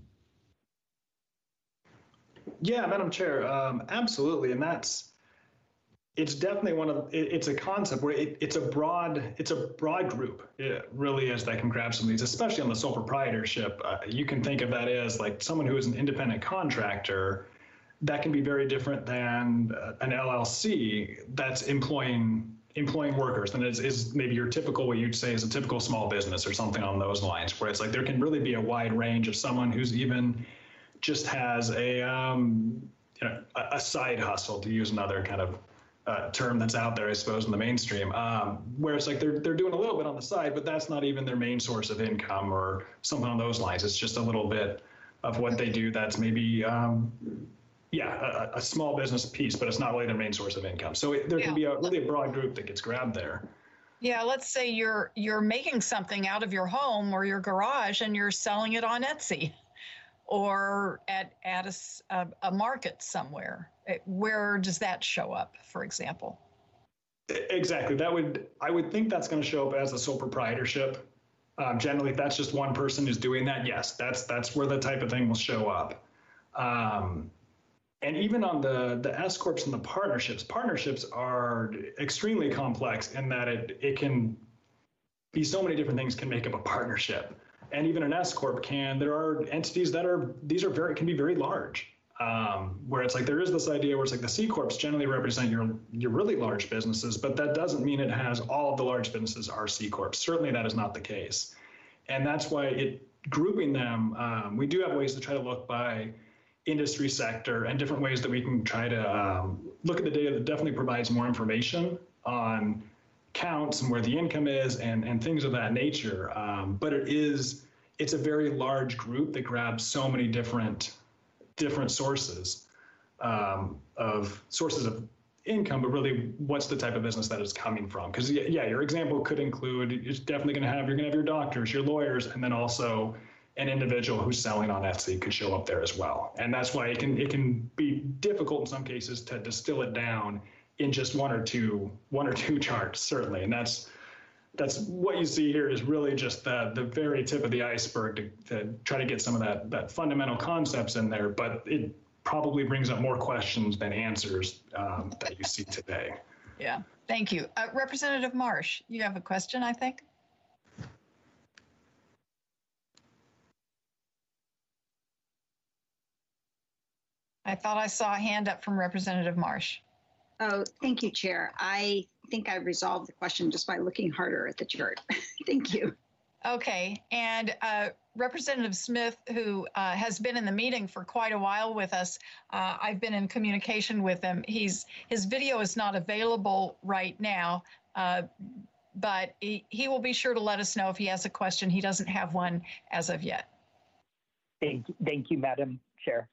Yeah, Madam Chair, absolutely. And it's definitely it's a concept where it's a broad group. It really is, that can grab some of these, especially on the sole proprietorship. You can think of that as like someone who is an independent contractor. That can be very different than an LLC that's employing workers than is maybe your typical, what you'd say is a typical small business or something on those lines, where it's like there can really be a wide range of someone who's even just has a side hustle, to use another kind of term that's out there, I suppose, in the mainstream, where it's like they're doing a little bit on the side, but that's not even their main source of income or something on those lines. It's just a little bit of what they do that's maybe a small business piece, but it's not really their main source of income. So there can be really a broad group that gets grabbed there. Yeah, let's say you're making something out of your home or your garage and you're selling it on Etsy or at a market somewhere. Where does that show up, for example? Exactly. I would think that's going to show up as a sole proprietorship. Generally, if that's just one person who's doing that, yes, that's where the type of thing will show up. And even on the S corps and the partnerships are extremely complex in that it can be so many different things can make up a partnership. And even an S corp there are entities can be very large, where it's like there is this idea where it's like the C corps generally represent your really large businesses, but that doesn't mean it has all of the large businesses are C corps. Certainly that is not the case. And that's why grouping them, we do have ways to try to look by industry sector and different ways that we can try to look at the data that definitely provides more information on counts and where the income is and things of that nature. But it's a very large group that grabs so many different sources of income, but really what's the type of business that it's coming from? Because your example could include, you're going to have your doctors, your lawyers, and then also an individual who's selling on Etsy could show up there as well. And that's why it can be difficult in some cases to distill it down in just one or two charts, certainly. And that's what you see here is really just the very tip of the iceberg to try to get some of that fundamental concepts in there, but it probably brings up more questions than answers that you see today. Yeah, thank you. Representative Marsh, you have a question, I think? I thought I saw a hand up from Representative Marsh. Oh, thank you, Chair. I think I resolved the question just by looking harder at the chart. Thank you. Okay, and Representative Smith, who has been in the meeting for quite a while with us, I've been in communication with him. His video is not available right now, but he will be sure to let us know if he has a question. He doesn't have one as of yet. Thank you, Madam Chair.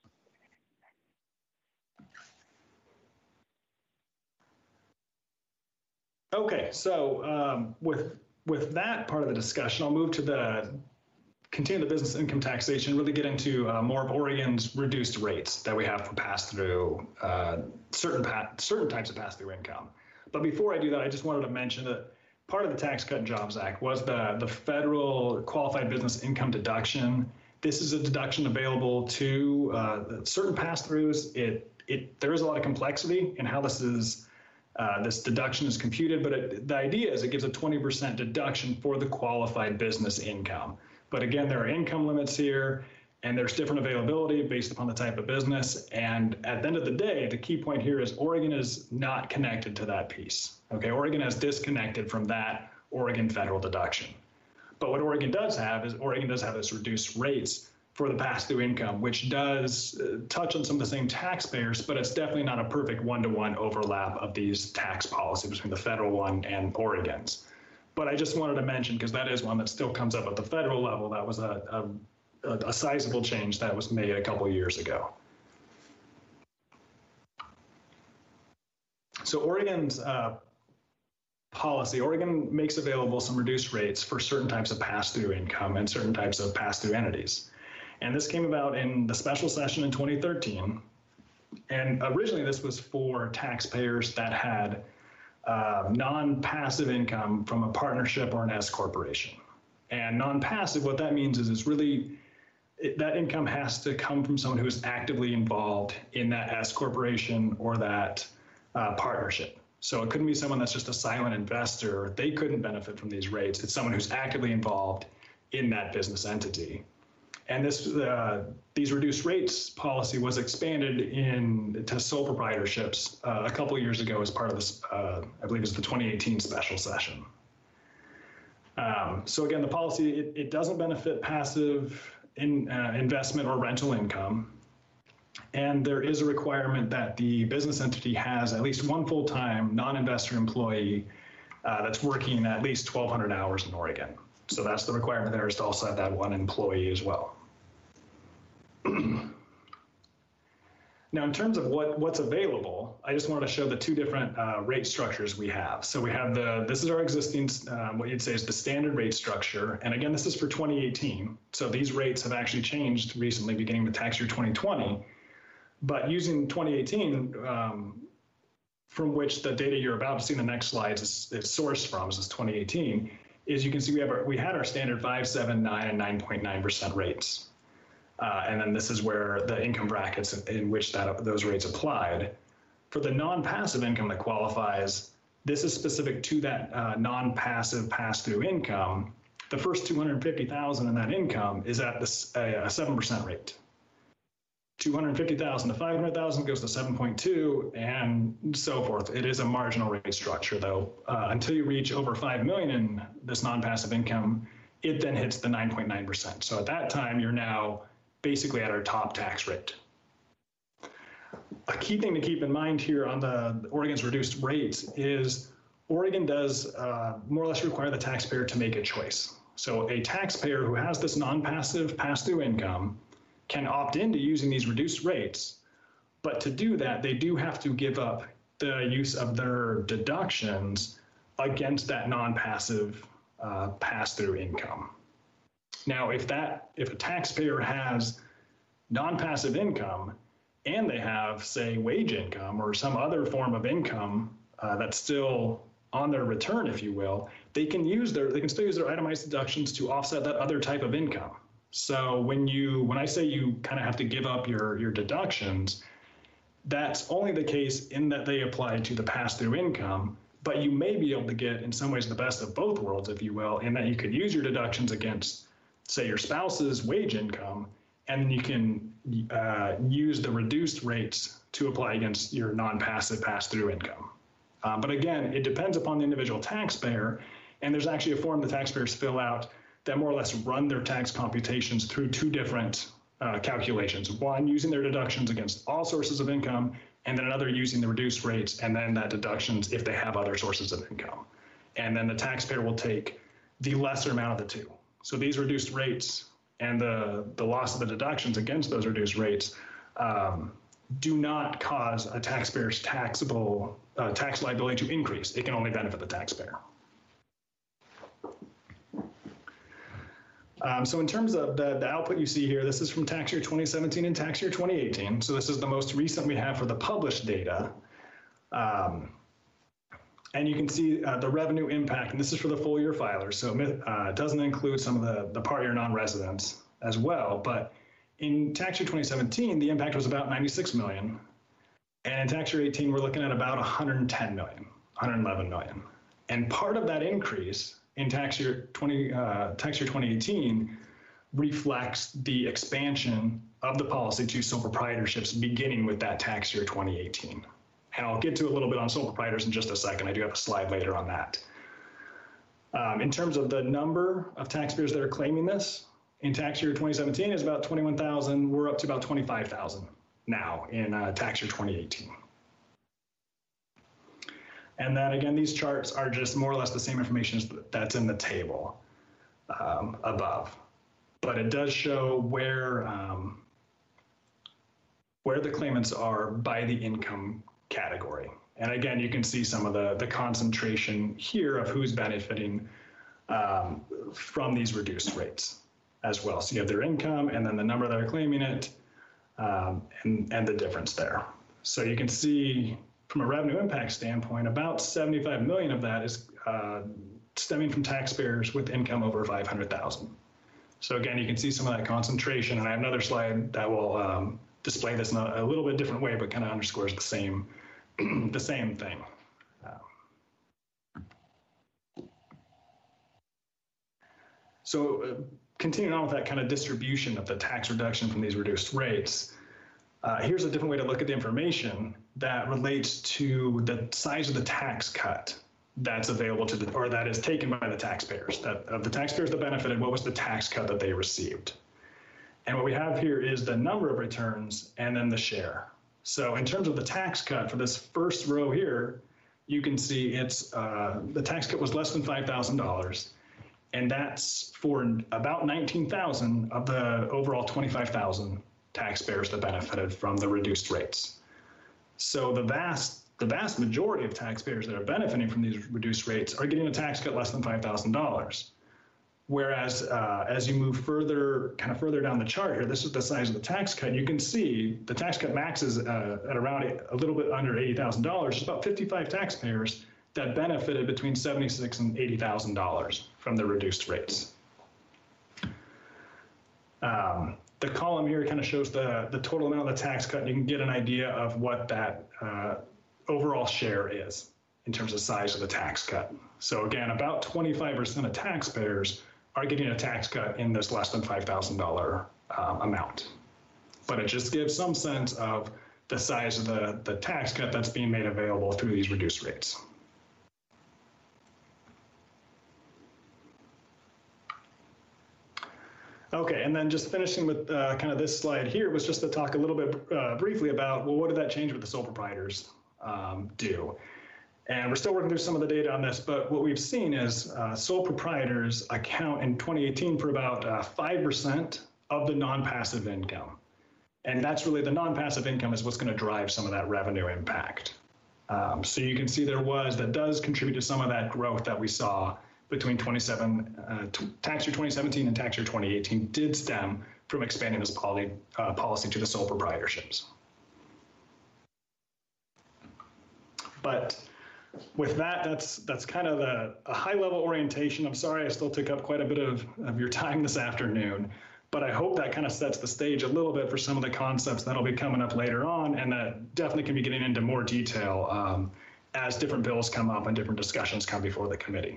Okay, so with that part of the discussion, I'll move to continue the business income taxation, really get into more of Oregon's reduced rates that we have for pass-through, certain types of pass-through income. But before I do that, I just wanted to mention that part of the Tax Cut and Jobs Act was the federal qualified business income deduction. This is a deduction available to certain pass-throughs. There is a lot of complexity in how this deduction is computed, but the idea is it gives a 20% deduction for the qualified business income. But again, there are income limits here. And there's different availability based upon the type of business. And at the end of the day, the key point here is Oregon is not connected to that piece. Okay, Oregon has disconnected from that Oregon federal deduction. But what Oregon does have is Oregon does have this reduced rates for the pass-through income, which does touch on some of the same taxpayers, but it's definitely not a perfect one-to-one overlap of these tax policies between the federal one and Oregon's. But I just wanted to mention, because that is one that still comes up at the federal level, that was a sizable change that was made a couple of years ago. So Oregon's policy, Oregon makes available some reduced rates for certain types of pass-through income and certain types of pass-through entities. And this came about in the special session in 2013. And originally this was for taxpayers that had non-passive income from a partnership or an S corporation. And non-passive, what that means is it's really, that income has to come from someone who is actively involved in that S corporation or that partnership. So it couldn't be someone that's just a silent investor. They couldn't benefit from these rates. It's someone who's actively involved in that business entity. And this, these reduced rates policy was expanded to sole proprietorships a couple of years ago as part of this, I believe it's the 2018 special session. So again, the policy, it doesn't benefit passive investment or rental income. And there is a requirement that the business entity has at least one full-time non-investor employee that's working at least 1,200 hours in Oregon. So that's the requirement there, is to also have that one employee as well. Now, in terms of what's available, I just wanted to show the two different rate structures we have. So we have this is our existing, what you'd say is the standard rate structure. And again, this is for 2018. So these rates have actually changed recently, beginning with tax year 2020. But using 2018, from which the data you're about to see in the next slides is sourced from, is 2018, is you can see we had our standard 5, 7, 9, and 9.9% rates. And then this is where the income brackets in which those rates applied. For the non-passive income that qualifies, this is specific to that non-passive pass-through income. The first $250,000 in that income is at a 7% rate. $250,000 to $500,000 goes to 7.2, and so forth. It is a marginal rate structure, though. Until you reach over 5 million in this non-passive income, it then hits the 9.9%. So at that time, you're now basically at our top tax rate. A key thing to keep in mind here on the Oregon's reduced rates is Oregon does more or less require the taxpayer to make a choice. So a taxpayer who has this non-passive pass-through income can opt into using these reduced rates, but to do that, they do have to give up the use of their deductions against that non-passive pass-through income. Now, if a taxpayer has non-passive income and they have, say, wage income or some other form of income that's still on their return, if you will, they can still use their itemized deductions to offset that other type of income. So when I say you kind of have to give up your deductions, that's only the case in that they apply to the pass-through income, but you may be able to get, in some ways, the best of both worlds, if you will, in that you could use your deductions against, say, your spouse's wage income, and then you can use the reduced rates to apply against your non-passive pass-through income. But again, it depends upon the individual taxpayer, and there's actually a form the taxpayers fill out that more or less run their tax computations through two different calculations. One using their deductions against all sources of income, and then another using the reduced rates, and then that deductions if they have other sources of income. And then the taxpayer will take the lesser amount of the two. So these reduced rates and the loss of the deductions against those reduced rates do not cause a taxpayer's taxable tax liability to increase. It can only benefit the taxpayer. So in terms of the output you see here, this is from tax year 2017 and tax year 2018. So this is the most recent we have for the published data. And you can see the revenue impact, and this is for the full year filers. So it doesn't include some of the part year non-residents as well. But in tax year 2017, the impact was about 96 million. And in tax year 18, we're looking at about 110 million, 111 million. And part of that increase in tax year 2018 reflects the expansion of the policy to sole proprietorships beginning with that tax year 2018. And I'll get to a little bit on sole proprietors in just a second. I do have a slide later on that. In terms of the number of taxpayers that are claiming this, in tax year 2017 is about 21,000. We're up to about 25,000 now in tax year 2018. And then again, these charts are just more or less the same information that's in the table above. But it does show where the claimants are by the income category. And again, you can see some of the concentration here of who's benefiting from these reduced rates as well. So you have their income and then the number that are claiming it and the difference there. So you can see from a revenue impact standpoint, about 75 million of that is stemming from taxpayers with income over 500,000. So again, you can see some of that concentration, and I have another slide that will display this in a little bit different way, but kind of underscores the same the same thing. So continuing on with that kind of distribution of the tax reduction from these reduced rates, here's a different way to look at the information that relates to the size of the tax cut that's available to or that is taken by the taxpayers. That of the taxpayers that benefited, what was the tax cut that they received? And what we have here is the number of returns and then the share. So in terms of the tax cut for this first row here, you can see it's the tax cut was less than $5,000, and that's for about 19,000 of the overall 25,000 taxpayers that benefited from the reduced rates. So the vast majority of taxpayers that are benefiting from these reduced rates are getting a tax cut less than $5,000. Whereas as you move further down the chart here, this is the size of the tax cut. You can see the tax cut maxes at around a little bit under $80,000. It's about 55 taxpayers that benefited between $76,000 and $80,000 from the reduced rates. The column here kind of shows the total amount of the tax cut. You can get an idea of what that overall share is in terms of size of the tax cut. So again, about 25% of taxpayers are getting a tax cut in this less than $5,000 amount. But it just gives some sense of the size of the tax cut that's being made available through these reduced rates. Okay, and then just finishing with kind of this slide here was just to talk a little bit briefly about, well, what did that change with the sole proprietors do? And we're still working through some of the data on this, but what we've seen is sole proprietors account in 2018 for about 5% of the non-passive income. And that's really the non-passive income is what's going to drive some of that revenue impact. So you can see that does contribute to some of that growth that we saw between tax year 2017 and tax year 2018 did stem from expanding this policy to the sole proprietorships. But with that, that's kind of a high-level orientation. I'm sorry I still took up quite a bit of your time this afternoon, but I hope that kind of sets the stage a little bit for some of the concepts that'll be coming up later on, and that definitely can be getting into more detail as different bills come up and different discussions come before the committee.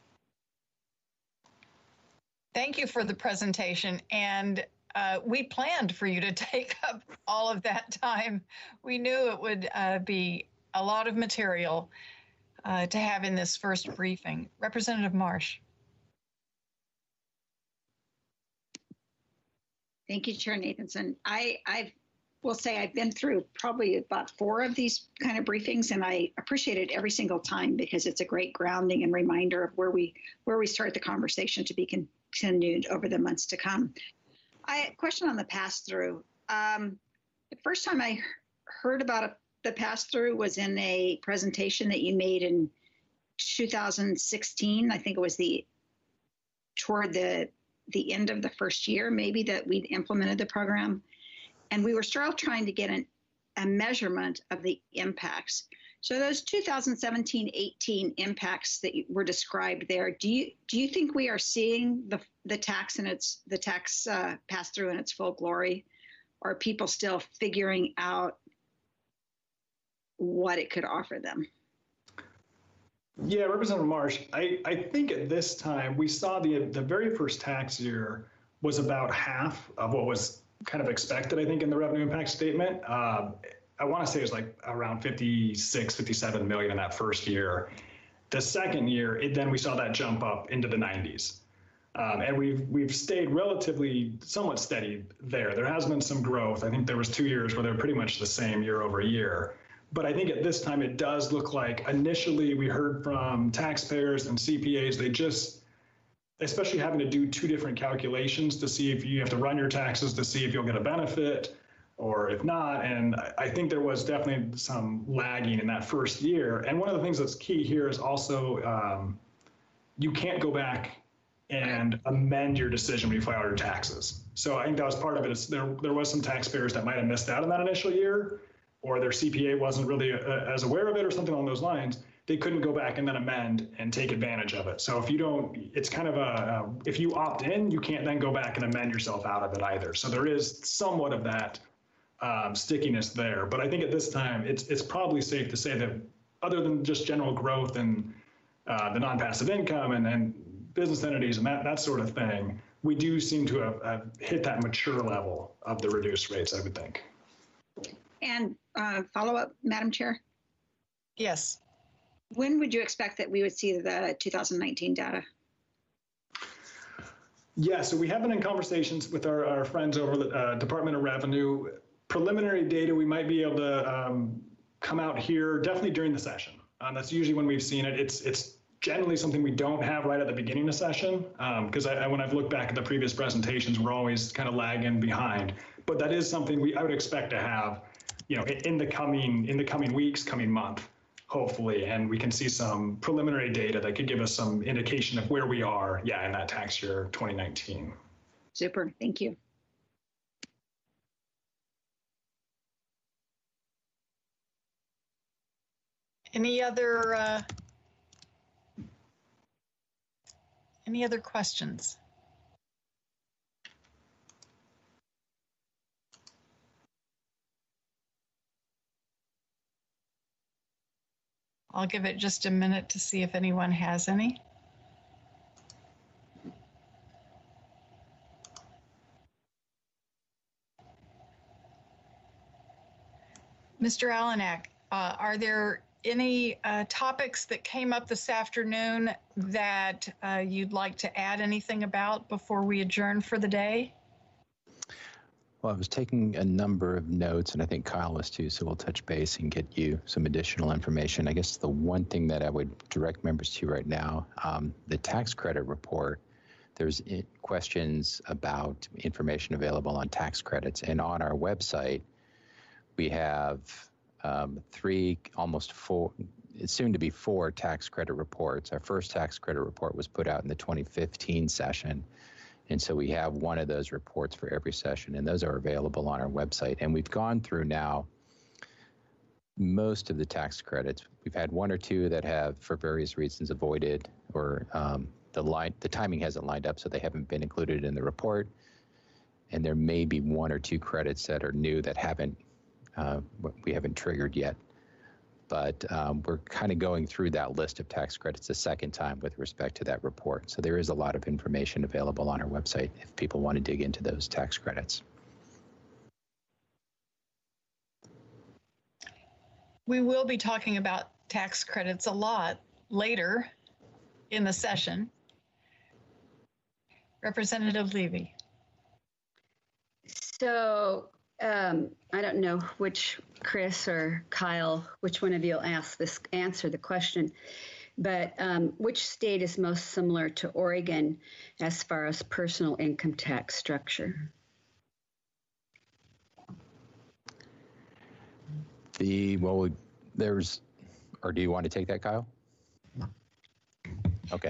Thank you for the presentation. And we planned for you to take up all of that time. We knew it would be a lot of material to have in this first briefing. Representative Marsh. Thank you, Chair Nathanson. I will say I've been through probably about 4 of these kind of briefings, and I appreciate it every single time because it's a great grounding and reminder of where we start the conversation to be continued over the months to come. A question on the pass-through. The first time I heard about the pass-through was in a presentation that you made in 2016. I think it was toward the end of the first year, maybe, that we'd implemented the program. And we were still trying to get a measurement of the impacts. So those 2017-18 impacts that were described there, do you think we are seeing the tax and the tax pass-through in its full glory? Or are people still figuring out what it could offer them? Yeah, Representative Marsh, I think at this time we saw the very first tax year was about half of what was kind of expected, I think, in the revenue impact statement. I want to say it was like around 56, 57 million in that first year. The second year, then we saw that jump up into the 90s. And we've stayed relatively somewhat steady there. There has been some growth. I think there was 2 years where they were pretty much the same year over year. But I think at this time it does look like initially we heard from taxpayers and CPAs, they just, especially having to do two different calculations to see if you have to run your taxes to see if you'll get a benefit or if not. And I think there was definitely some lagging in that first year. And one of the things that's key here is also you can't go back and amend your decision when you file your taxes. So I think that was part of it. Is there was some taxpayers that might have missed out on that initial year, or their CPA wasn't really as aware of it or something along those lines. They couldn't go back and then amend and take advantage of it. So if you don't, it's kind of if you opt in, you can't then go back and amend yourself out of it either. So there is somewhat of that stickiness there. But I think at this time, it's probably safe to say that other than just general growth and the non-passive income and business entities and that sort of thing, we do seem to have hit that mature level of the reduced rates, I would think. And follow up, Madam Chair? Yes. When would you expect that we would see the 2019 data? Yeah, so we have been in conversations with our friends over the Department of Revenue. Preliminary data, we might be able to come out here definitely during the session. That's usually when we've seen it. It's generally something we don't have right at the beginning of session because when I've looked back at the previous presentations, we're always kind of lagging behind. But that is something I would expect to have, in the coming weeks, coming month, hopefully, and we can see some preliminary data that could give us some indication of where we are, in that tax year 2019. Super, thank you. Any other questions? I'll give it just a minute to see if anyone has any. Mr. Alanak, are there any topics that came up this afternoon that you'd like to add anything about before we adjourn for the day? Well, I was taking a number of notes, and I think Kyle was too, so we'll touch base and get you some additional information. I guess the one thing that I would direct members to right now, the tax credit report, there's questions about information available on tax credits. And on our website, we have it's soon to be four tax credit reports. Our first tax credit report was put out in the 2015 session. And so we have one of those reports for every session, and those are available on our website. And we've gone through now most of the tax credits. We've had one or two that have, for various reasons, avoided, or the timing hasn't lined up, so they haven't been included in the report. And there may be one or two credits that are new that we haven't triggered yet. But we're kind of going through that list of tax credits a second time with respect to that report. So there is a lot of information available on our website if people want to dig into those tax credits. We will be talking about tax credits a lot later in the session. Representative Levy. So I don't know which Chris or Kyle, which one of you will answer the question, but which state is most similar to Oregon as far as personal income tax structure? Or do you want to take that, Kyle? Okay.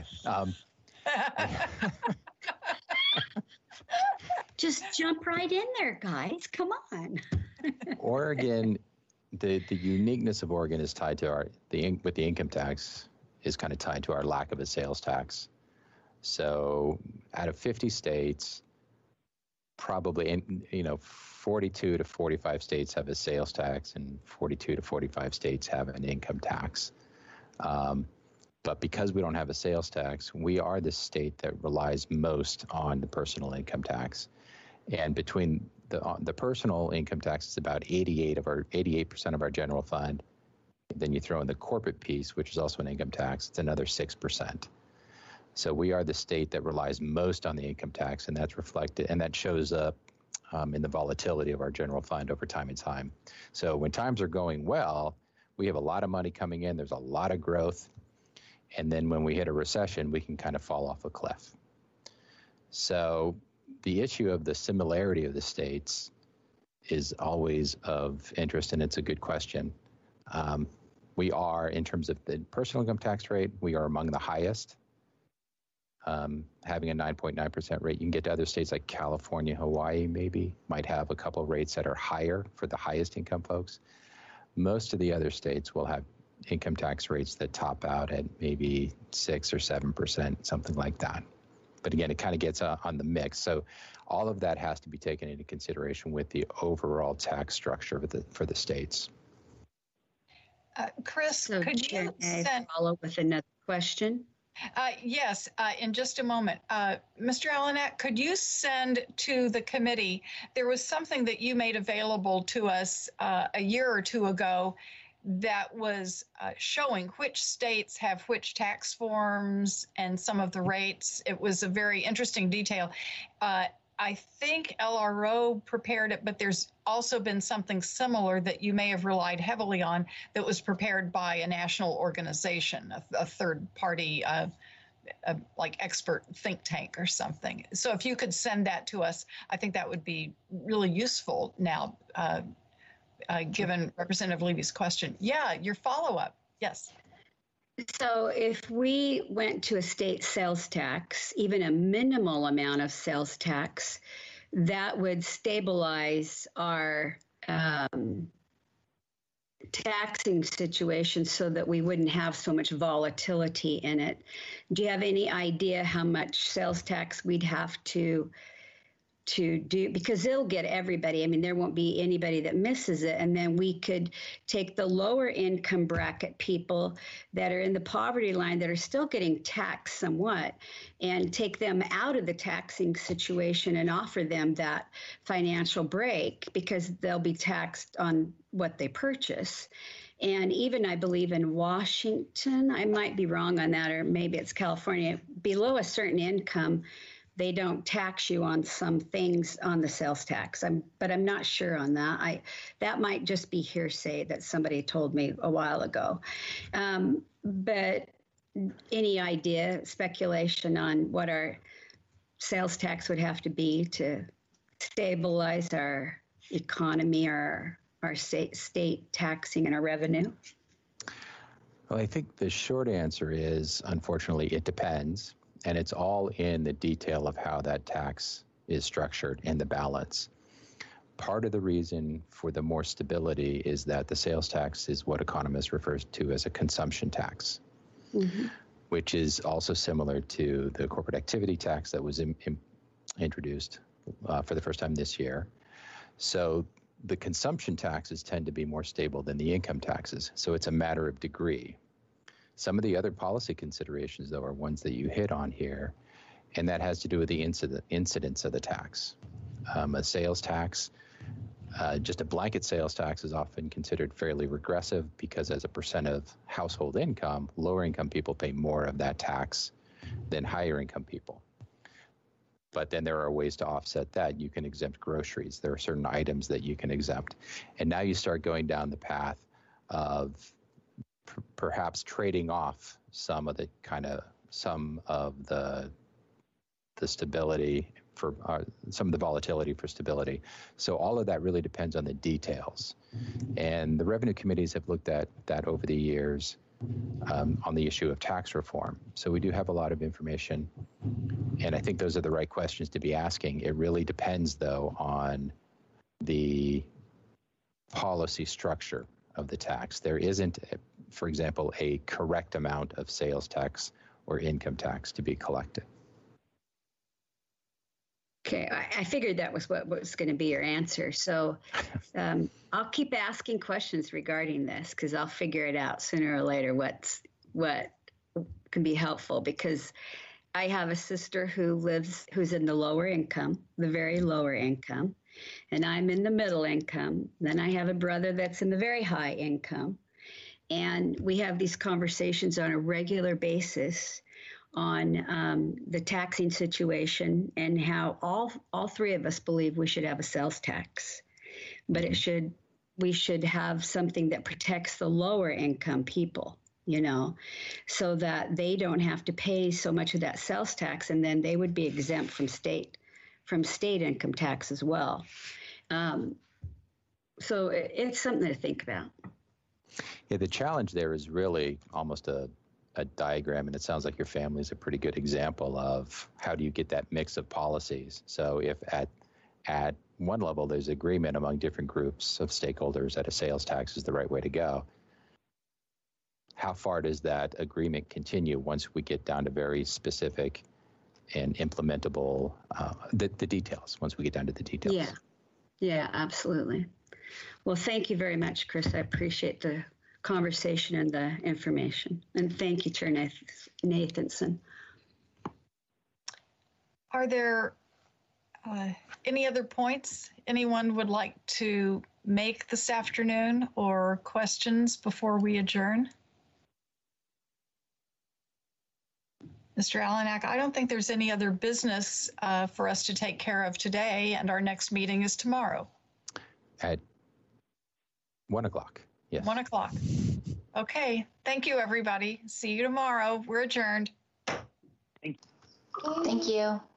Just jump right in there, guys. Come on. Oregon, the uniqueness of Oregon is tied to with the income tax is kind of tied to our lack of a sales tax. So out of 50 states, probably 42 to 45 states have a sales tax, and 42 to 45 states have an income tax. But because we don't have a sales tax, we are the state that relies most on the personal income tax. And between the personal income tax is about 88% of our general fund. Then you throw in the corporate piece, which is also an income tax, it's another 6%. So we are the state that relies most on the income tax, and that's reflected, and that shows up in the volatility of our general fund over time and time. So when times are going well, we have a lot of money coming in, there's a lot of growth, and then when we hit a recession, we can kind of fall off a cliff. So the issue of the similarity of the states is always of interest, and it's a good question. We are, in terms of the personal income tax rate, we are among the highest. Having a 9.9% rate, you can get to other states like California, Hawaii maybe, might have a couple of rates that are higher for the highest income folks. Most of the other states will have income tax rates that top out at maybe 6 or 7%, something like that. But again, it kind of gets on the mix. So all of that has to be taken into consideration with the overall tax structure for the states. Chris, So could you send... follow with another question? Yes, in just a moment. Mr. Alanak, could you send to the committee, there was something that you made available to us a year or two ago that was showing which states have which tax forms and some of the rates. It was a very interesting detail. I think LRO prepared it, but there's also been something similar that you may have relied heavily on that was prepared by a national organization, a third party, like expert think tank or something. So if you could send that to us, I think that would be really useful now, given Representative Levy's question. Yeah, your follow-up. Yes. So if we went to a state sales tax, even a minimal amount of sales tax, that would stabilize our taxing situation so that we wouldn't have so much volatility in it. Do you have any idea how much sales tax we'd have to do? Because they'll get everybody. I mean, there won't be anybody that misses it. And then we could take the lower income bracket people that are in the poverty line that are still getting taxed somewhat and take them out of the taxing situation and offer them that financial break because they'll be taxed on what they purchase. And even I believe in Washington, I might be wrong on that, or maybe it's California, below a certain income, they don't tax you on some things on the sales tax. But I'm not sure on that. That might just be hearsay that somebody told me a while ago. But any idea, speculation on what our sales tax would have to be to stabilize our economy or our state taxing and our revenue? Well, I think the short answer is, unfortunately, it depends. And it's all in the detail of how that tax is structured and the balance. Part of the reason for the more stability is that the sales tax is what economists refer to as a consumption tax, which is also similar to the corporate activity tax that was introduced for the first time this year. So the consumption taxes tend to be more stable than the income taxes. So it's a matter of degree. Some of the other policy considerations, though, are ones that you hit on here, and that has to do with the incidence of the tax. A sales tax, just a blanket sales tax, is often considered fairly regressive because as a percent of household income, lower income people pay more of that tax than higher income people. But then there are ways to offset that. You can exempt groceries. There are certain items that you can exempt. And now you start going down the path of perhaps trading off some of the stability for some of the volatility for stability. So all of that really depends on the details. And the revenue committees have looked at that over the years on the issue of tax reform. So we do have a lot of information. And I think those are the right questions to be asking. It really depends, though, on the policy structure of the tax. There isn't, for example, a correct amount of sales tax or income tax to be collected. Okay, I figured that was what was going to be your answer. So I'll keep asking questions regarding this because I'll figure it out sooner or later what can be helpful, because I have a sister who's in the lower income, the very lower income, and I'm in the middle income. Then I have a brother that's in the very high income. And we have these conversations on a regular basis on the taxing situation and how all three of us believe we should have a sales tax, but we should have something that protects the lower income people, so that they don't have to pay so much of that sales tax, and then they would be exempt from state income tax as well. So it's something to think about. Yeah, the challenge there is really almost a diagram, and it sounds like your family is a pretty good example of how do you get that mix of policies. So if at one level there's agreement among different groups of stakeholders that a sales tax is the right way to go, how far does that agreement continue once we get down to very specific and implementable, the details, once we get down to the details? Yeah, absolutely. Well, thank you very much, Chris. I appreciate the conversation and the information. And thank you, Chair Nathanson. Are there any other points anyone would like to make this afternoon, or questions before we adjourn? Mr. Alanak, I don't think there's any other business for us to take care of today, and our next meeting is tomorrow. At 1 o'clock, yes. 1 o'clock. Okay, thank you, everybody. See you tomorrow. We're adjourned. Thank you.